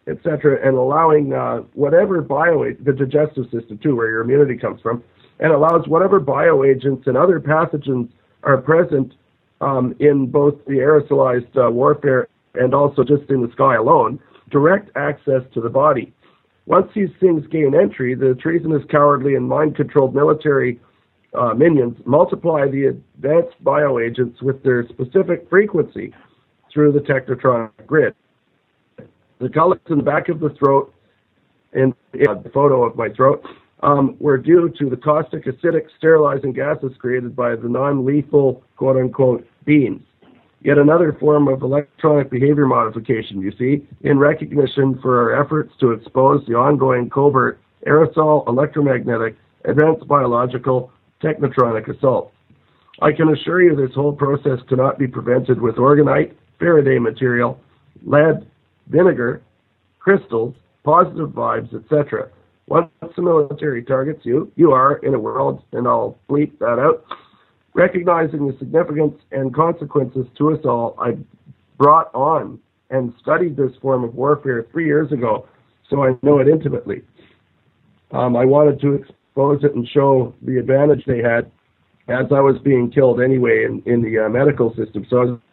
et cetera, and allowing uh, whatever bio, the digestive system too, where your immunity comes from, and allows whatever bioagents and other pathogens are present um, in both the aerosolized uh, warfare and also just in the sky alone, direct access to the body. Once these things gain entry, the treasonous, cowardly, and mind-controlled military uh, minions multiply the advanced bioagents with their specific frequency through the technotronic grid. The colors in the back of the throat, in, in the photo of my throat, um, were due to the caustic, acidic, sterilizing gases created by the non-lethal, quote-unquote, beams. Yet another form of electronic behavior modification, you see, in recognition for our efforts to expose the ongoing covert aerosol, electromagnetic, advanced biological, technotronic assault. I can assure you this whole process cannot be prevented with organite, Faraday material, lead, vinegar, crystals, positive vibes, et cetera. Once the military targets you, you are in a world, and I'll bleep that out, recognizing the significance and consequences to us all. I brought on and studied this form of warfare three years ago, so I know it intimately. Um, I wanted to expose it and show the advantage they had as I was being killed anyway in, in the uh, medical system. So I was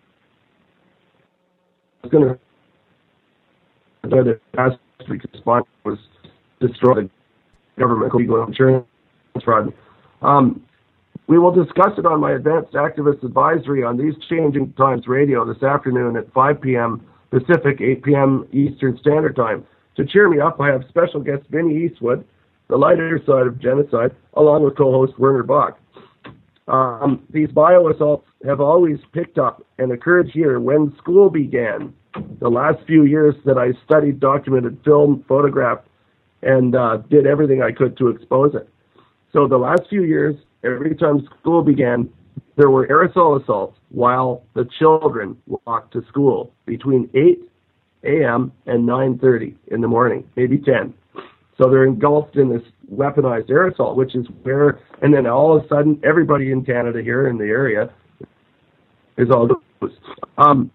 going to the gastric response was destroyed. Government legal insurance fraud. Um, we will discuss it on my Advanced Activist Advisory on These Changing Times Radio this afternoon at five p.m. Pacific, eight p.m. Eastern Standard Time. To cheer me up, I have special guest Vinnie Eastwood, the lighter side of genocide, along with co-host Werner Bach. Um, these bioassaults have always picked up and occurred here when school began. The last few years that I studied, documented, filmed, photographed, and uh, did everything I could to expose it. So the last few years, every time school began, there were aerosol assaults while the children walked to school between eight a.m. and nine thirty in the morning, maybe ten. So they're engulfed in this weaponized aerosol, which is where, and then all of a sudden, everybody in Canada here in the area is all those. Um,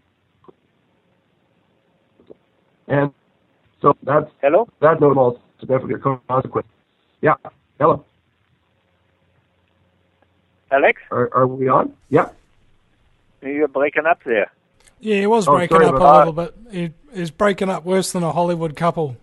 and so that's hello. That's no small significant consequence. Yeah. Hello. Alex? Are, are we on? Yeah. You're breaking up there. Yeah, he was oh, breaking up a that. little bit. He, he's breaking up worse than a Hollywood couple.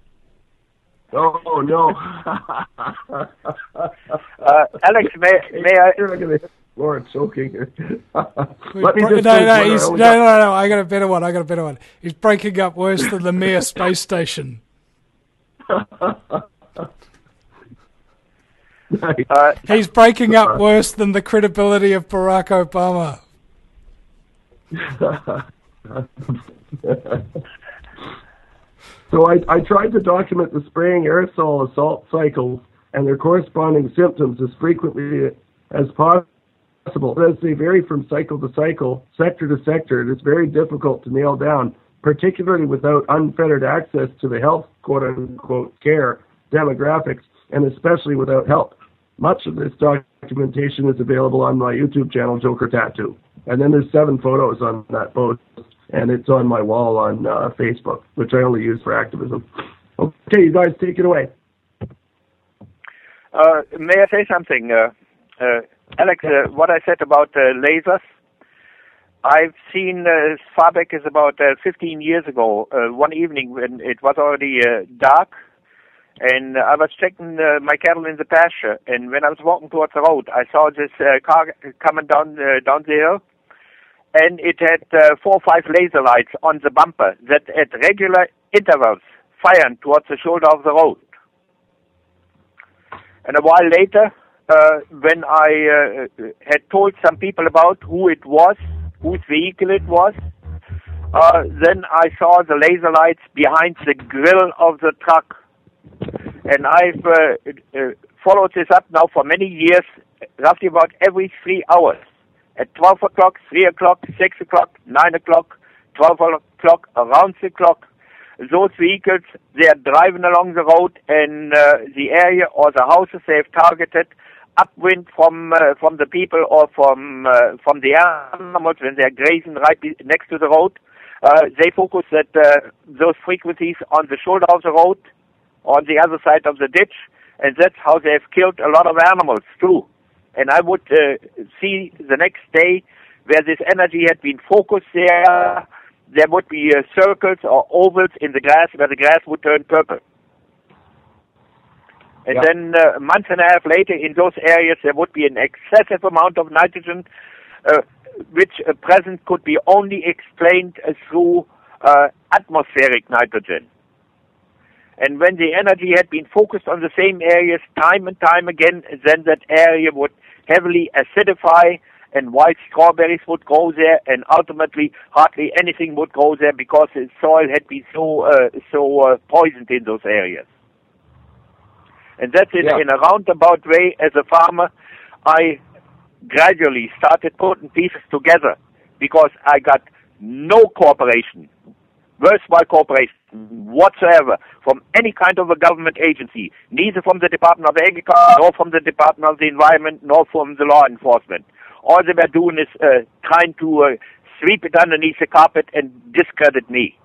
Oh, no. uh, Alex, may, may I... You're not going to Lauren choking here. Let me just no, no, he's, no, no, no, I got a better one. I got a better one. He's breaking up worse than the Mir space station. Nice. Uh, He's breaking up worse than the credibility of Barack Obama. So I, I tried to document the spraying aerosol assault cycles and their corresponding symptoms as frequently as possible. But as they vary from cycle to cycle, sector to sector, it is very difficult to nail down, particularly without unfettered access to the health, quote-unquote, care demographics, and especially without help. Much of this documentation is available on my YouTube channel, Joker Tattoo. And then there's seven photos on that post, and it's on my wall on uh, Facebook, which I only use for activism. Okay, you guys, take it away. Uh, may I say something? Uh, uh, Alex, uh, what I said about uh, lasers, I've seen uh, as far back as about uh, fifteen years ago, uh, one evening when it was already uh, dark, and I was checking uh, my cattle in the pasture, and when I was walking towards the road, I saw this uh, car coming down uh, down the hill, and it had uh, four or five laser lights on the bumper that at regular intervals fired towards the shoulder of the road. And a while later, uh, when I uh, had told some people about who it was, whose vehicle it was, uh, then I saw the laser lights behind the grill of the truck. And I've uh, uh, followed this up now for many years, roughly about every three hours. At twelve o'clock, three o'clock, six o'clock, nine o'clock, twelve o'clock, around six o'clock, those vehicles, they are driving along the road, and uh, the area or the houses they have targeted upwind from uh, from the people or from uh, from the animals when they are grazing right next to the road, Uh, they focus that uh, those frequencies on the shoulder of the road, on the other side of the ditch, and that's how they've killed a lot of animals too. And I would uh, see the next day where this energy had been focused there, there would be uh, circles or ovals in the grass where the grass would turn purple. And yeah. then uh, a month and a half later, in those areas, there would be an excessive amount of nitrogen, uh, which uh, present could be only explained uh, through uh, atmospheric nitrogen. And when the energy had been focused on the same areas time and time again, then that area would heavily acidify, and white strawberries would grow there, and ultimately hardly anything would grow there because the soil had been so uh, so uh, poisoned in those areas. And that's in, yeah. in a roundabout way, as a farmer, I gradually started putting pieces together because I got no cooperation, worthwhile cooperation whatsoever from any kind of a government agency, neither from the Department of Agriculture, nor from the Department of the Environment, nor from the law enforcement. All they were doing is uh, trying to uh, sweep it underneath the carpet and discredit me.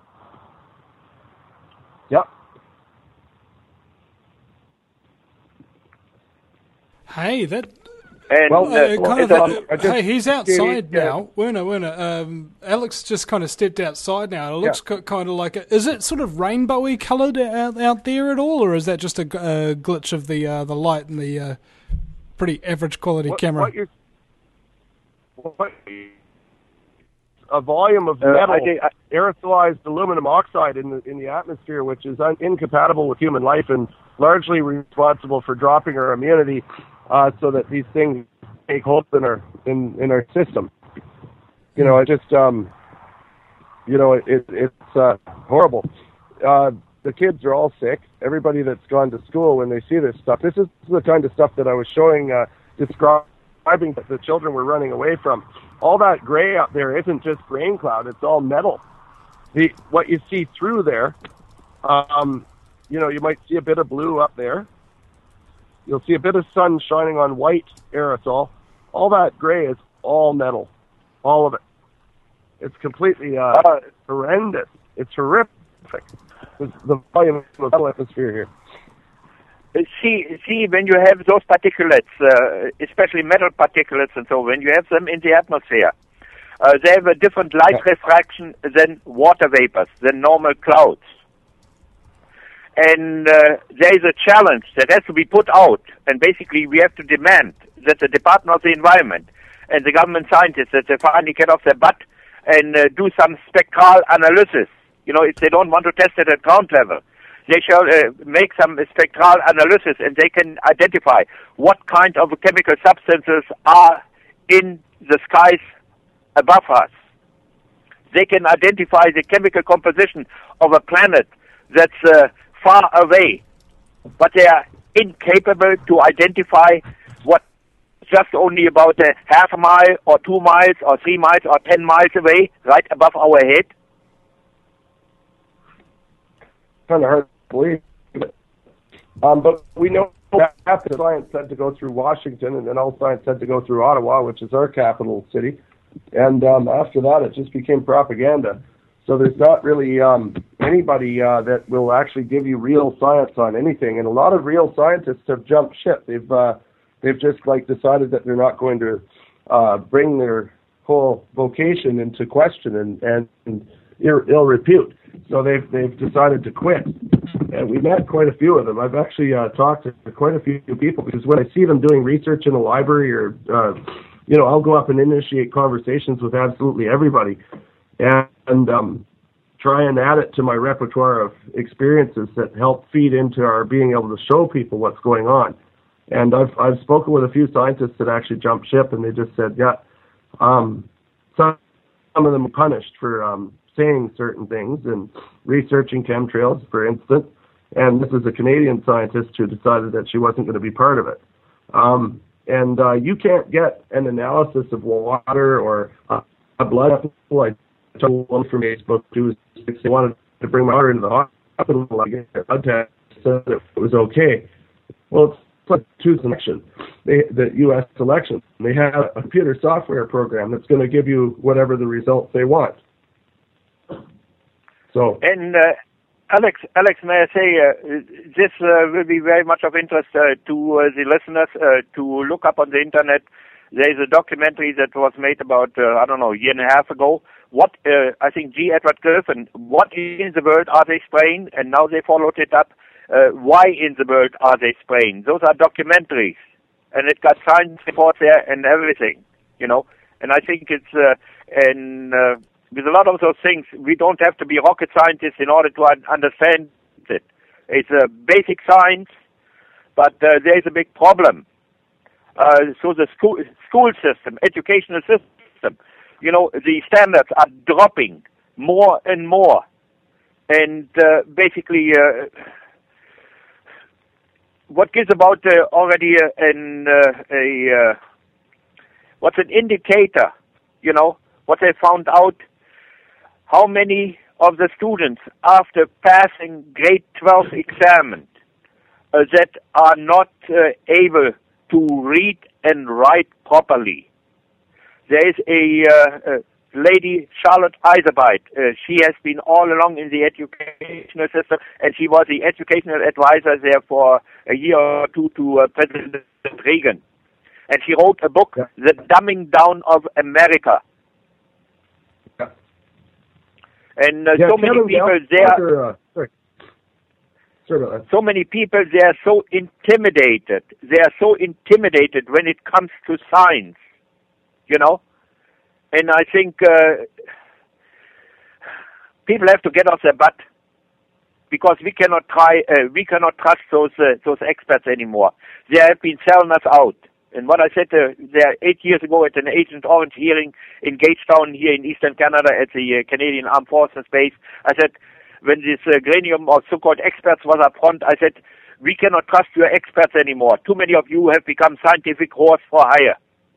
Yep. Hey, that... And, well, uh, uh, kind of, uh, uh, hey, he's outside yeah. now. Werner, Werner, um, Alex just kind of stepped outside now. It looks yeah. co- kind of like a, is it sort of rainbowy coloured out, out there at all, or is that just a uh, glitch of the uh, the light and the uh, pretty average quality what, camera? What you're, what, a volume of uh, metal, I did, I, aerosolized aluminum oxide in the in the atmosphere, which is un, incompatible with human life and largely responsible for dropping our immunity. Uh, so that these things take hold in our in, in our system. You know, it just um, you know, it, it it's uh, horrible. Uh, the kids are all sick. Everybody that's gone to school, when they see this stuff, this is the kind of stuff that I was showing, uh, describing that the children were running away from. All that gray up there isn't just rain cloud; it's all metal. The what you see through there, um, you know, you might see a bit of blue up there. You'll see a bit of sun shining on white aerosol. All that gray is all metal. All of it. It's completely uh, uh, horrendous. It's horrific. It's the volume of the metal atmosphere here. See, see, when you have those particulates, uh, especially metal particulates and so, when you have them in the atmosphere, uh, they have a different light yeah. refraction than water vapors, than normal clouds. And uh, there is a challenge that has to be put out, and basically we have to demand that the Department of the Environment and the government scientists, that they finally get off their butt and uh, do some spectral analysis. You know, if they don't want to test it at ground level, they shall uh, make some spectral analysis, and they can identify what kind of chemical substances are in the skies above us. They can identify the chemical composition of a planet that's uh, far away, but they are incapable to identify what just only about a half a mile or two miles or three miles or ten miles away, right above our head. Kind of hard to believe it. Um, but we know that after science had to go through Washington, and then all science had to go through Ottawa, which is our capital city. And um, after that, it just became propaganda. So there's not really um, anybody uh, that will actually give you real science on anything. And a lot of real scientists have jumped ship. They've uh, they've just like decided that they're not going to uh, bring their whole vocation into question and, and, and ill, ill repute. So they've they've decided to quit. And we met quite a few of them. I've actually uh, talked to quite a few people, because when I see them doing research in a library, or uh, you know, I'll go up and initiate conversations with absolutely everybody. And, and um, try and add it to my repertoire of experiences that help feed into our being able to show people what's going on. And I've I've spoken with a few scientists that actually jumped ship, and they just said, yeah, um, some some of them were punished for um, saying certain things and researching chemtrails, for instance. And this is a Canadian scientist who decided that she wasn't going to be part of it. Um, and uh, you can't get an analysis of water or uh, a blood sample. I told one from Facebook who they wanted to bring my daughter into the hospital to get a blood test, said that it was okay. Well, it's like two election, they, the U S election. They have a computer software program that's going to give you whatever the results they want. So and. Uh, Alex, Alex, may I say, uh, this uh, will be very much of interest uh, to uh, the listeners uh, to look up on the internet. There is a documentary that was made about, uh, I don't know, a year and a half ago. What, uh, I think G. Edward Griffin, what in the world are they spraying? And now they followed it up. Uh, why in the world are they spraying? Those are documentaries. And it got science reports there and everything, you know. And I think it's, uh, and, uh, with a lot of those things, we don't have to be rocket scientists in order to un- understand it. It's a basic science, but uh, there is a big problem. Uh, so the school school system, educational system, you know, the standards are dropping more and more. And uh, basically, uh, what gives about uh, already uh, an, uh, a, uh, what's an indicator, you know, what they found out, how many of the students, after passing grade twelve exam, uh, that are not uh, able to read and write properly. There is a, uh, a lady, Charlotte Eiserbeit. Uh, she has been all along in the educational system, and she was the educational advisor there for a year or two to uh, President Reagan. And she wrote a book, yeah. The Dumbing Down of America. And uh, yeah, so many people there, uh, sorry. Sorry about that. so many people, they are so intimidated. They are so intimidated when it comes to science, you know. And I think uh, people have to get off their butt because we cannot try, uh, we cannot trust those uh, those experts anymore. They have been selling us out. And what I said uh, there eight years ago at an Agent Orange hearing in Gagetown here in eastern Canada at the uh, Canadian Armed Forces Base, I said, when this uh, gremium of so-called experts was up front, I said, we cannot trust your experts anymore. Too many of you have become scientific whores for hire.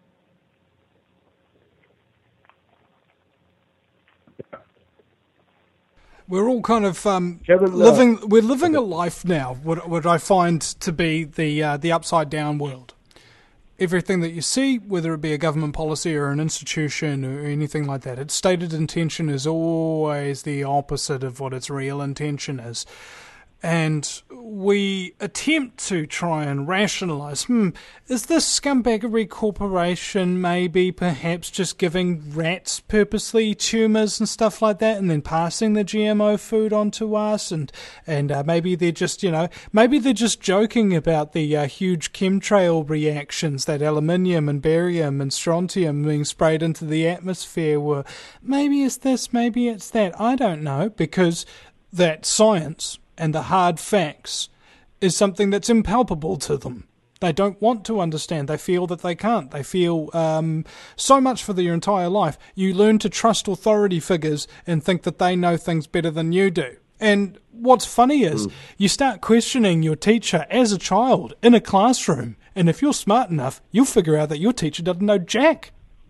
We're all kind of um, Kevin, uh, living. We're living a life now, what, what I find to be the uh, the upside down world. Everything that you see, whether it be a government policy or an institution or anything like that, its stated intention is always the opposite of what its real intention is. And we attempt to try and rationalise, hmm, is this scumbaggery corporation maybe perhaps just giving rats purposely tumours and stuff like that and then passing the G M O food on to us? And, and uh, maybe they're just, you know, maybe they're just joking about the uh, huge chemtrail reactions that aluminium and barium and strontium being sprayed into the atmosphere were. Maybe it's this, maybe it's that. I don't know, because that science and the hard facts is something that's impalpable to them. They don't want to understand. They feel that they can't. They feel um, so much for their entire life. You learn to trust authority figures and think that they know things better than you do. And what's funny is mm. you start questioning your teacher as a child in a classroom. And if you're smart enough, you'll figure out that your teacher doesn't know jack.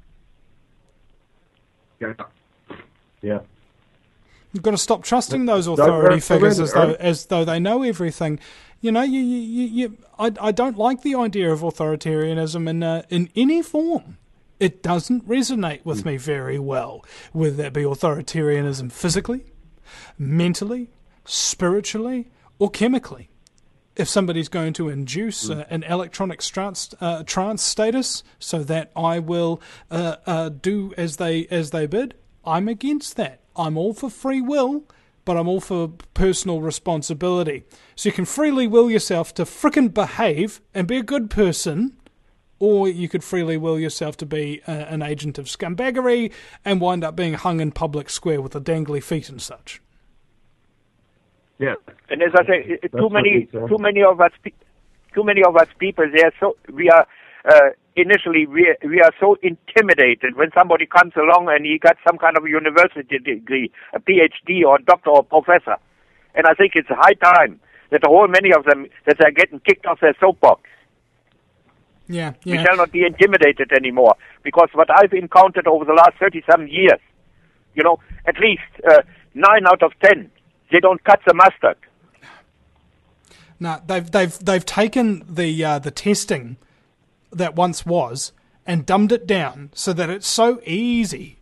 Yeah. Yeah. You've got to stop trusting those authority figures as though as though they know everything. You know, you, you, you, I, I don't like the idea of authoritarianism in uh, in any form. It doesn't resonate with mm. me very well, whether that be authoritarianism physically, mentally, spiritually, or chemically. If somebody's going to induce mm. uh, an electronic trance, uh, trance status so that I will uh, uh, do as they as they bid, I'm against that. I'm all for free will, but I'm all for personal responsibility. So you can freely will yourself to frickin' behave and be a good person, or you could freely will yourself to be a, an agent of scumbaggery and wind up being hung in public square with the dangly feet and such. Yeah, and as I say, That's too many, too many of us, too many of us people. There, so we are. Uh, Initially, we we are so intimidated when somebody comes along and he got some kind of a university degree, a P H D or a doctor or professor. And I think it's high time that a whole many of them, that they're getting kicked off their soapbox. Yeah, yeah. We shall not be intimidated anymore, because what I've encountered over the last thirty-seven years, you know, at least uh, nine out of ten, they don't cut the mustard. No, they've they've they've taken the uh, the testing that once was and dumbed it down so that it's so easy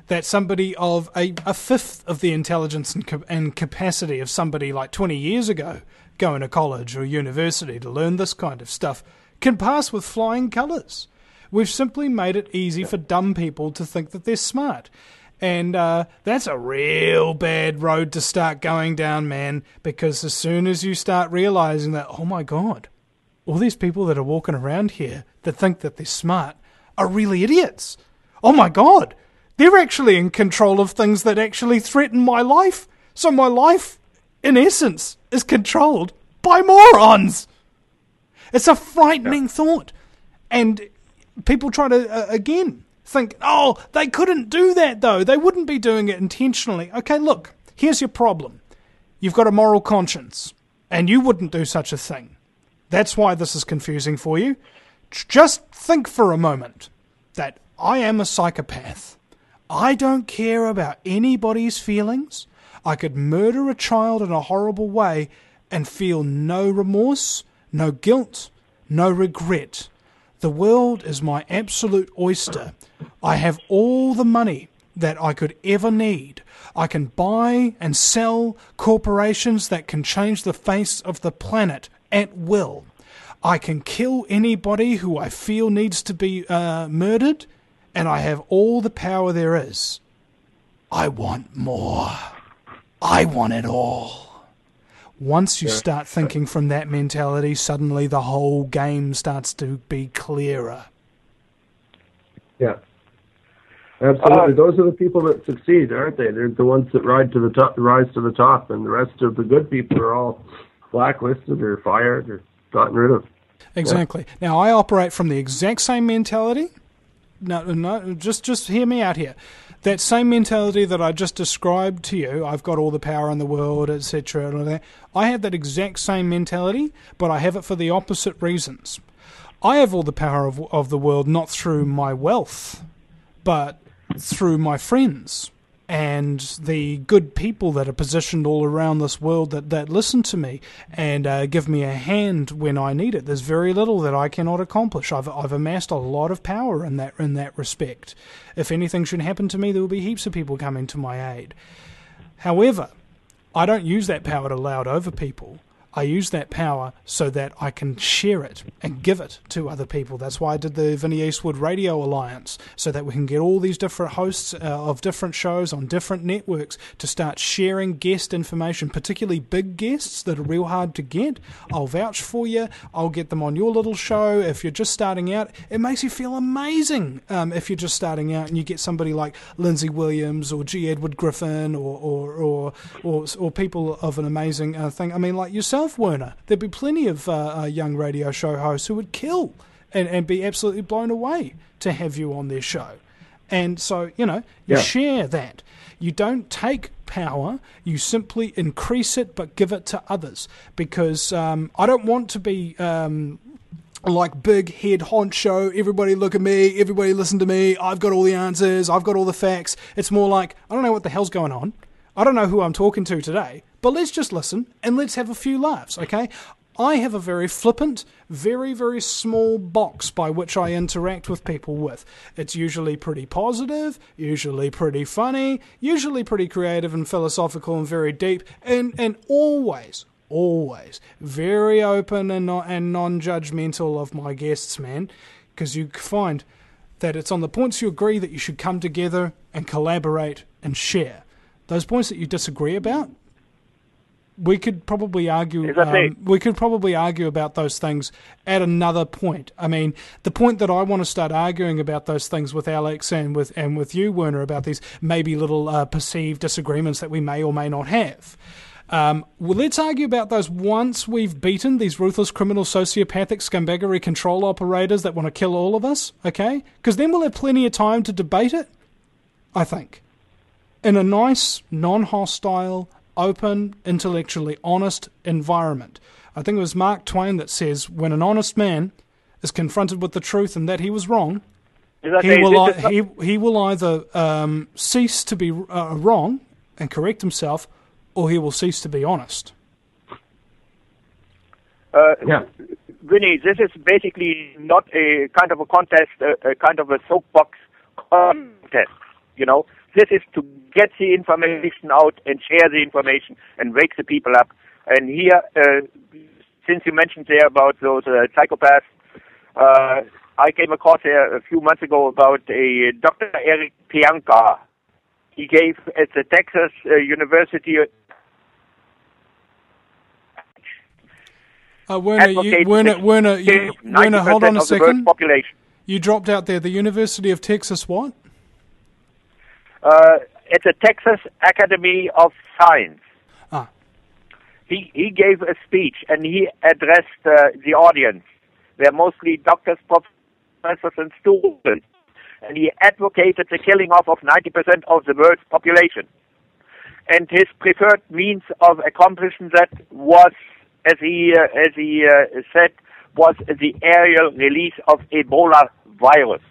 that somebody of a, a fifth of the intelligence and, ca- and capacity of somebody like twenty years ago going to college or university to learn this kind of stuff can pass with flying colours. We've simply made it easy for dumb people to think that they're smart. And uh, that's a real bad road to start going down, man, because as soon as you start realising that, oh my God, all these people that are walking around here that think that they're smart are really idiots. Oh my God, they're actually in control of things that actually threaten my life. So my life, in essence, is controlled by morons. It's a frightening yeah. thought. And people try to, uh, again, think, oh, they couldn't do that, though. They wouldn't be doing it intentionally. Okay, look, here's your problem. You've got a moral conscience, and you wouldn't do such a thing. That's why this is confusing for you. Just think for a moment that I am a psychopath. I don't care about anybody's feelings. I could murder a child in a horrible way and feel no remorse, no guilt, no regret. The world is my absolute oyster. I have all the money that I could ever need. I can buy and sell corporations that can change the face of the planet at will. I can kill anybody who I feel needs to be uh, murdered, and I have all the power there is. I want more. I want it all. Once you yeah. start thinking from that mentality, suddenly the whole game starts to be clearer. Yeah. Absolutely. Uh, Those are the people that succeed, aren't they? They're the ones that ride to the top, rise to the top, and the rest of the good people are all blacklisted or fired or gotten rid of. Exactly. Yeah. Now, I operate from the exact same mentality. No, no, just just hear me out here. That same mentality that I just described to you, I've got all the power in the world, et cetera, and all that. I have that exact same mentality, but I have it for the opposite reasons. I have all the power of of the world not through my wealth, but through my friends and the good people that are positioned all around this world that, that listen to me and uh, give me a hand when I need it. There's very little that I cannot accomplish. I've I've amassed a lot of power in that in that respect. If anything should happen to me, there will be heaps of people coming to my aid. However, I don't use that power to loud over people. I use that power so that I can share it and give it to other people. That's why I did the Vinnie Eastwood Radio Alliance, so that we can get all these different hosts uh, of different shows on different networks to start sharing guest information, particularly big guests that are real hard to get. I'll vouch for you. I'll get them on your little show. If you're just starting out, it makes you feel amazing um, if you're just starting out and you get somebody like Lindsay Williams or G. Edward Griffin or or or, or, or people of an amazing uh, thing. I mean, like yourself, Werner. There'd be plenty of uh, uh, young radio show hosts who would kill and, and be absolutely blown away to have you on their show. And so, you know, you yeah. share that. You don't take power, you simply increase it but give it to others. Because um, I don't want to be um, like big head honcho, everybody look at me, everybody listen to me, I've got all the answers, I've got all the facts. It's more like, I don't know what the hell's going on. I don't know who I'm talking to today, but let's just listen and let's have a few laughs, okay? I have a very flippant, very, very small box by which I interact with people with. It's usually pretty positive, usually pretty funny, usually pretty creative and philosophical and very deep, and, and always, always very open and, not, and non-judgmental of my guests, man, because you find that it's on the points you agree that you should come together and collaborate and share. Those points that you disagree about, we could probably argue. Um, we could probably argue about those things at another point. I mean, the point that I want to start arguing about those things with Alex and with and with you, Werner, about these maybe little uh, perceived disagreements that we may or may not have. Um, well, let's argue about those once we've beaten these ruthless, criminal, sociopathic, scumbaggery control operators that want to kill all of us. Okay, because then we'll have plenty of time to debate it, I think. In a nice, non-hostile, open, intellectually honest environment. I think it was Mark Twain that says, when an honest man is confronted with the truth and that he was wrong, he will, I, he, he will either um, cease to be uh, wrong and correct himself, or he will cease to be honest. Uh, yeah. Vinny, this is basically not a kind of a contest, a, a kind of a soapbox contest. You know, This is to get the information out and share the information and wake the people up. And here, uh, since you mentioned there about those uh, psychopaths, uh, I came across there a few months ago about a Doctor Eric Pianka. He gave at the Texas uh, University. Uh, Werner, you, Werner, Werner, you, Werner, hold on a second. You dropped out there. The University of Texas, what? Uh, it's a Texas Academy of Science. Ah. He he gave a speech and he addressed uh, the audience. They're mostly doctors, professors, and students. And he advocated the killing off of ninety percent of the world's population. And his preferred means of accomplishing that was, as he uh, as he uh, said, was the aerial release of Ebola virus.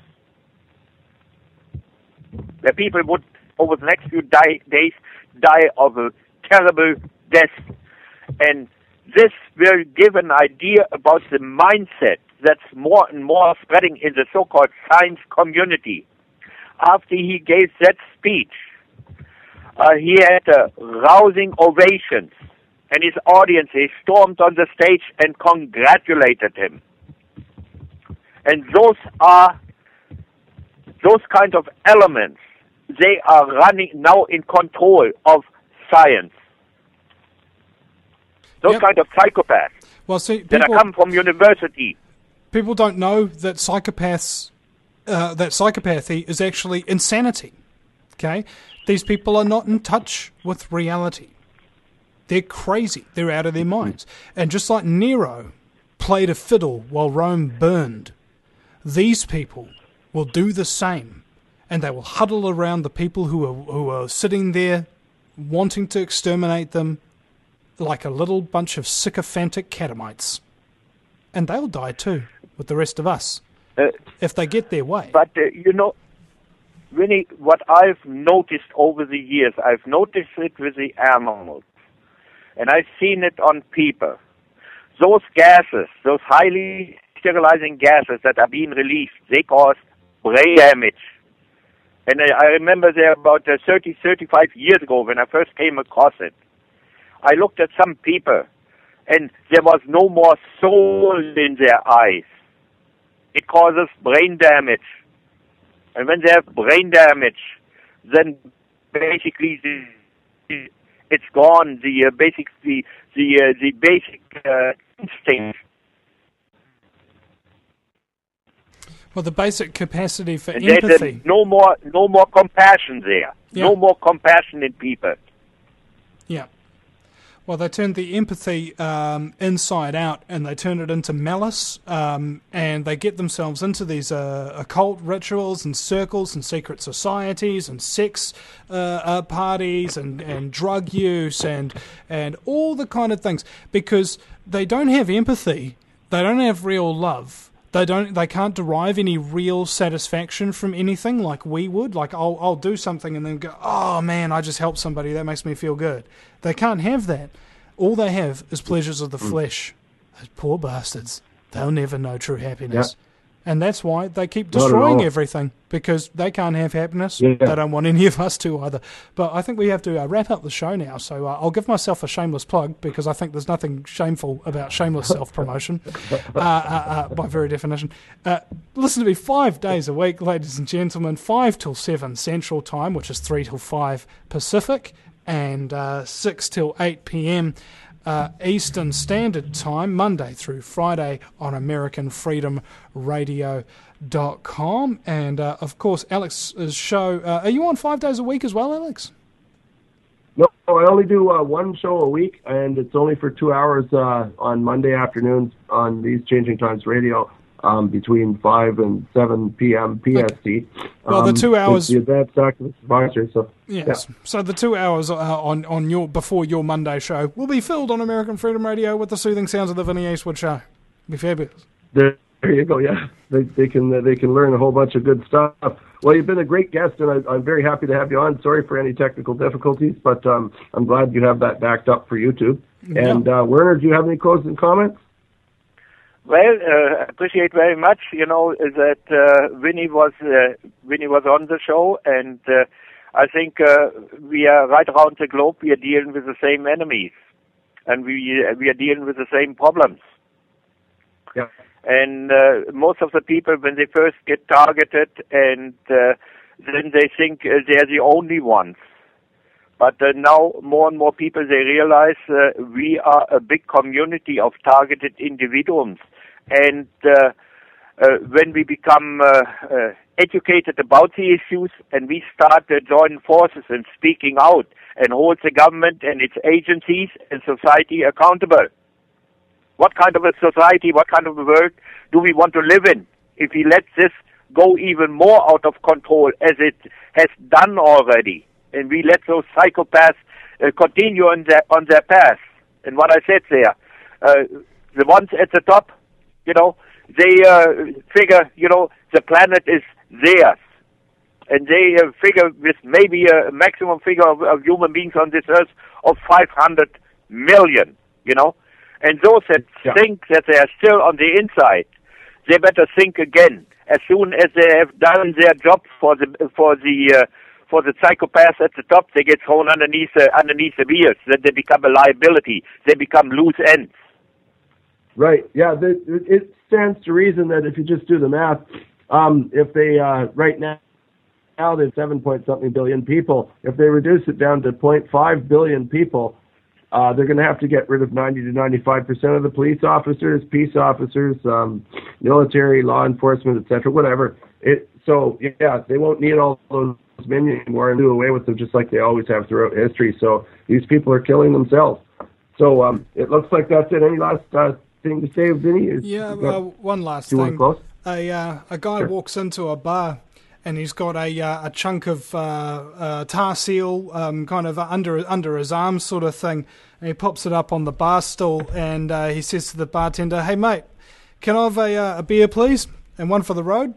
The people would, over the next few die, days, die of a terrible death. And this will give an idea about the mindset that's more and more spreading in the so-called science community. After he gave that speech, uh, he had uh, rousing ovations, and his audience, they stormed on the stage and congratulated him. And those are, those kind of elements, they are running now in control of science. Those yep. kind of psychopaths well, see, people, that are come from university. People don't know that psychopaths, uh, that psychopathy is actually insanity. Okay, these people are not in touch with reality. They're crazy. They're out of their minds. And just like Nero played a fiddle while Rome burned, these people will do the same, and they will huddle around the people who are who are sitting there wanting to exterminate them like a little bunch of sycophantic catamites. And they'll die too, with the rest of us, uh, if they get their way. But, uh, you know, Vinny, what I've noticed over the years, I've noticed it with the animals, and I've seen it on people. Those gases, those highly sterilizing gases that are being released, they cause brain damage. And I, I remember there about uh, thirty, thirty-five years ago when I first came across it, I looked at some people, and there was no more soul in their eyes. It causes brain damage. And when they have brain damage, then basically the, it's gone. The uh, basic, the the uh, the basic uh, instinct. Well, the basic capacity for and empathy. No more, no more compassion there. Yeah. No more compassion in people. Yeah. Well, they turned the empathy um, inside out, and they turn it into malice, um, and they get themselves into these uh, occult rituals and circles and secret societies and sex uh, uh, parties and, and drug use and and all the kind of things, because they don't have empathy, they don't have real love. They don't. They can't derive any real satisfaction from anything like we would. Like I'll I'll do something and then go, oh man, I just helped somebody. That makes me feel good. They can't have that. All they have is pleasures of the mm. flesh. Those poor bastards. They'll never know true happiness. Yeah. And that's why they keep destroying everything, because they can't have happiness. Yeah. They don't want any of us to either. But I think we have to uh, wrap up the show now. So uh, I'll give myself a shameless plug, because I think there's nothing shameful about shameless self-promotion, uh, uh, uh, by very definition. Uh, listen to me five days a week, ladies and gentlemen, five till seven Central Time, which is three till five Pacific, and uh, six till eight p.m. Uh, Eastern Standard Time, Monday through Friday on American Freedom Radio dot com. And, uh, of course, Alex's show. Uh, are you on five days a week as well, Alex? No, I only do uh, one show a week, and it's only for two hours uh, on Monday afternoons on these Changing Times Radio um, between five and seven p.m. P S T. Okay. Well, the two hours... Um, the Advanced Activist Advisory, so... Yes. Yeah. So the two hours uh, on on your before your Monday show will be filled on American Freedom Radio with the soothing sounds of the Vinny Eastwood Show. It'll be fabulous. There, there you go. Yeah, they, they can uh, they can learn a whole bunch of good stuff. Well, you've been a great guest, and I, I'm very happy to have you on. Sorry for any technical difficulties, but um, I'm glad you have that backed up for YouTube. Yeah. And uh, Werner, do you have any closing comments? Well, uh, appreciate very much. You know that uh, Vinny was uh, Vinny was on the show, and uh, I think uh, we are right around the globe. We are dealing with the same enemies, and we uh, we are dealing with the same problems. Yeah. And uh, most of the people, when they first get targeted, and uh, then they think uh, they're the only ones. But uh, now more and more people, they realize uh, we are a big community of targeted individuals. And uh, uh, when we become uh, uh, educated about the issues and we start uh, joining forces and speaking out and hold the government and its agencies and society accountable. What kind of a society, what kind of a world do we want to live in if we let this go even more out of control as it has done already? And we let those psychopaths uh, continue on their on their path. And what I said there, uh, the ones at the top, you know, they uh, figure, you know, the planet is theirs, and they uh, figure with maybe a maximum figure of, of human beings on this earth of five hundred million, you know. And those that yeah. think that they are still on the inside, they better think again. As soon as they have done their job for the for the uh, for the psychopaths at the top, they get thrown underneath uh, underneath the wheels. Then they become a liability. They become loose ends. Right. Yeah. The, it stands to reason that if you just do the math, um, if they uh, right now now there's seven point something billion people. If they reduce it down to zero point five billion people, uh, they're going to have to get rid of ninety to ninety-five percent of the police officers, peace officers, um, military, law enforcement, et cetera, whatever. It so yeah, they won't need all those men anymore and do away with them just like they always have throughout history. So these people are killing themselves. So um, it looks like that's it. Any last uh, thing to say, Vinny? Is, yeah, uh, one last thing. Close? A uh, a guy sure. walks into a bar and he's got a uh, a chunk of uh, uh, tar seal um, kind of under under his arm sort of thing, and he pops it up on the bar stool and uh, he says to the bartender, "Hey mate, can I have a, uh, a beer please, and one for the road?"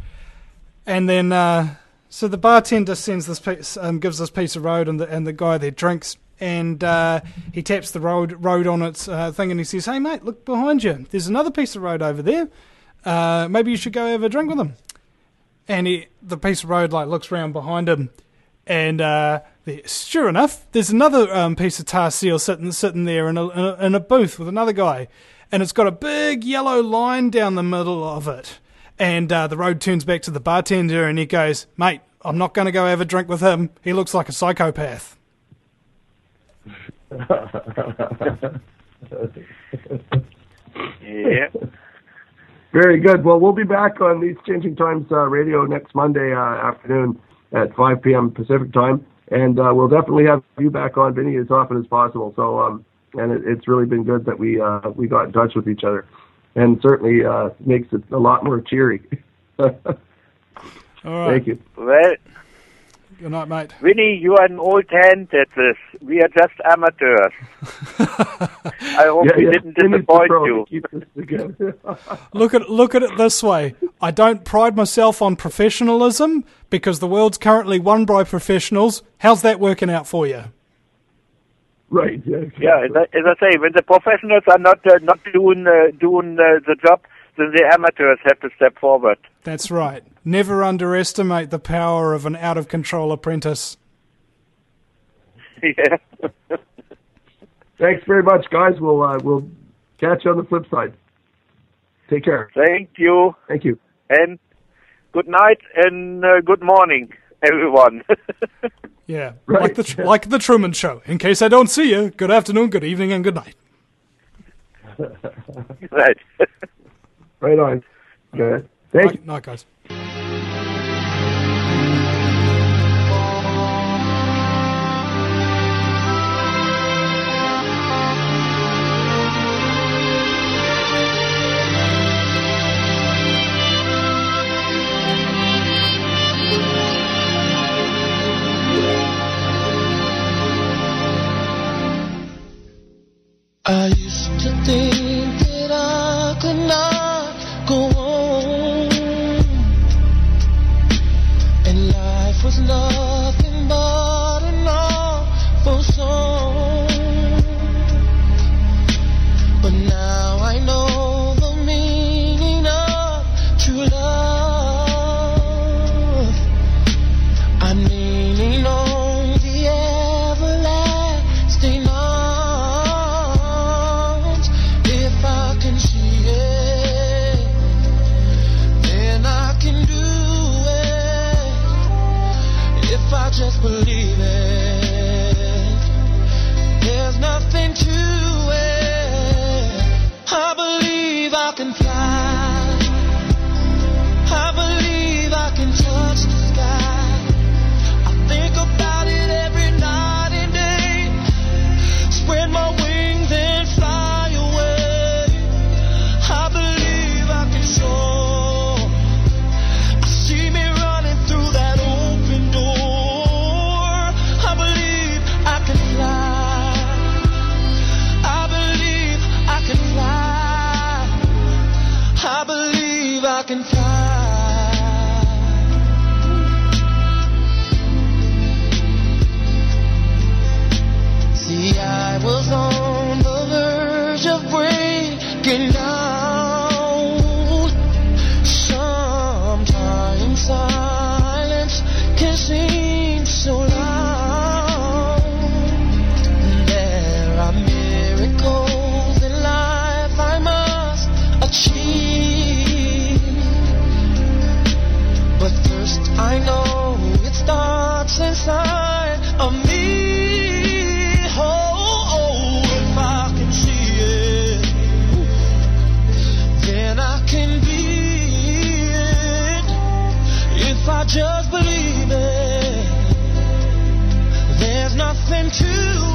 And then uh, so the bartender sends this piece, um, gives this piece of road, and the and the guy there drinks, and uh, he taps the road road on its uh, thing, and he says, "Hey mate, look behind you. There's another piece of road over there. Uh, maybe you should go have a drink with him." And he, the piece of road like looks round behind him, and uh, the, sure enough, there's another um, piece of tar seal sitting sitting there in a, in a in a booth with another guy, and it's got a big yellow line down the middle of it. And uh, the road turns back to the bartender, and he goes, "Mate, I'm not going to go have a drink with him. He looks like a psychopath." Yeah. Very good. Well, we'll be back on These Changing Times uh, radio next Monday uh, afternoon at five p.m. Pacific time, and uh, we'll definitely have you back on, Vinny, as often as possible. So, um, and it, it's really been good that we uh, we got in touch with each other, and certainly uh, makes it a lot more cheery. All right. Thank you. Well, good night, mate. Vinny, you are an old hand at this. We are just amateurs. I hope yeah, we yeah. didn't disappoint you. Keep this together. Look at look at it this way. I don't pride myself on professionalism because the world's currently won by professionals. How's that working out for you? Right. Yeah. Exactly. Yeah. As I, as I say, when the professionals are not uh, not doing uh, doing uh, the job, then the amateurs have to step forward. That's right. Never underestimate the power of an out-of-control apprentice. Yeah. Thanks very much, guys. We'll uh, we'll catch you on the flip side. Take care. Thank you. Thank you. And good night and uh, good morning, everyone. Yeah, right. like the like the Truman Show. In case I don't see you, good afternoon, good evening, and good night. Right. Right on. Good. Thank you. Night, guys. I used to think that I could not go on. can fly. See, I was on the verge of breaking down. Sometimes silence can seem so loud. There are miracles in life I must achieve. But first I know it starts inside of me. If I just believe it, there's nothing to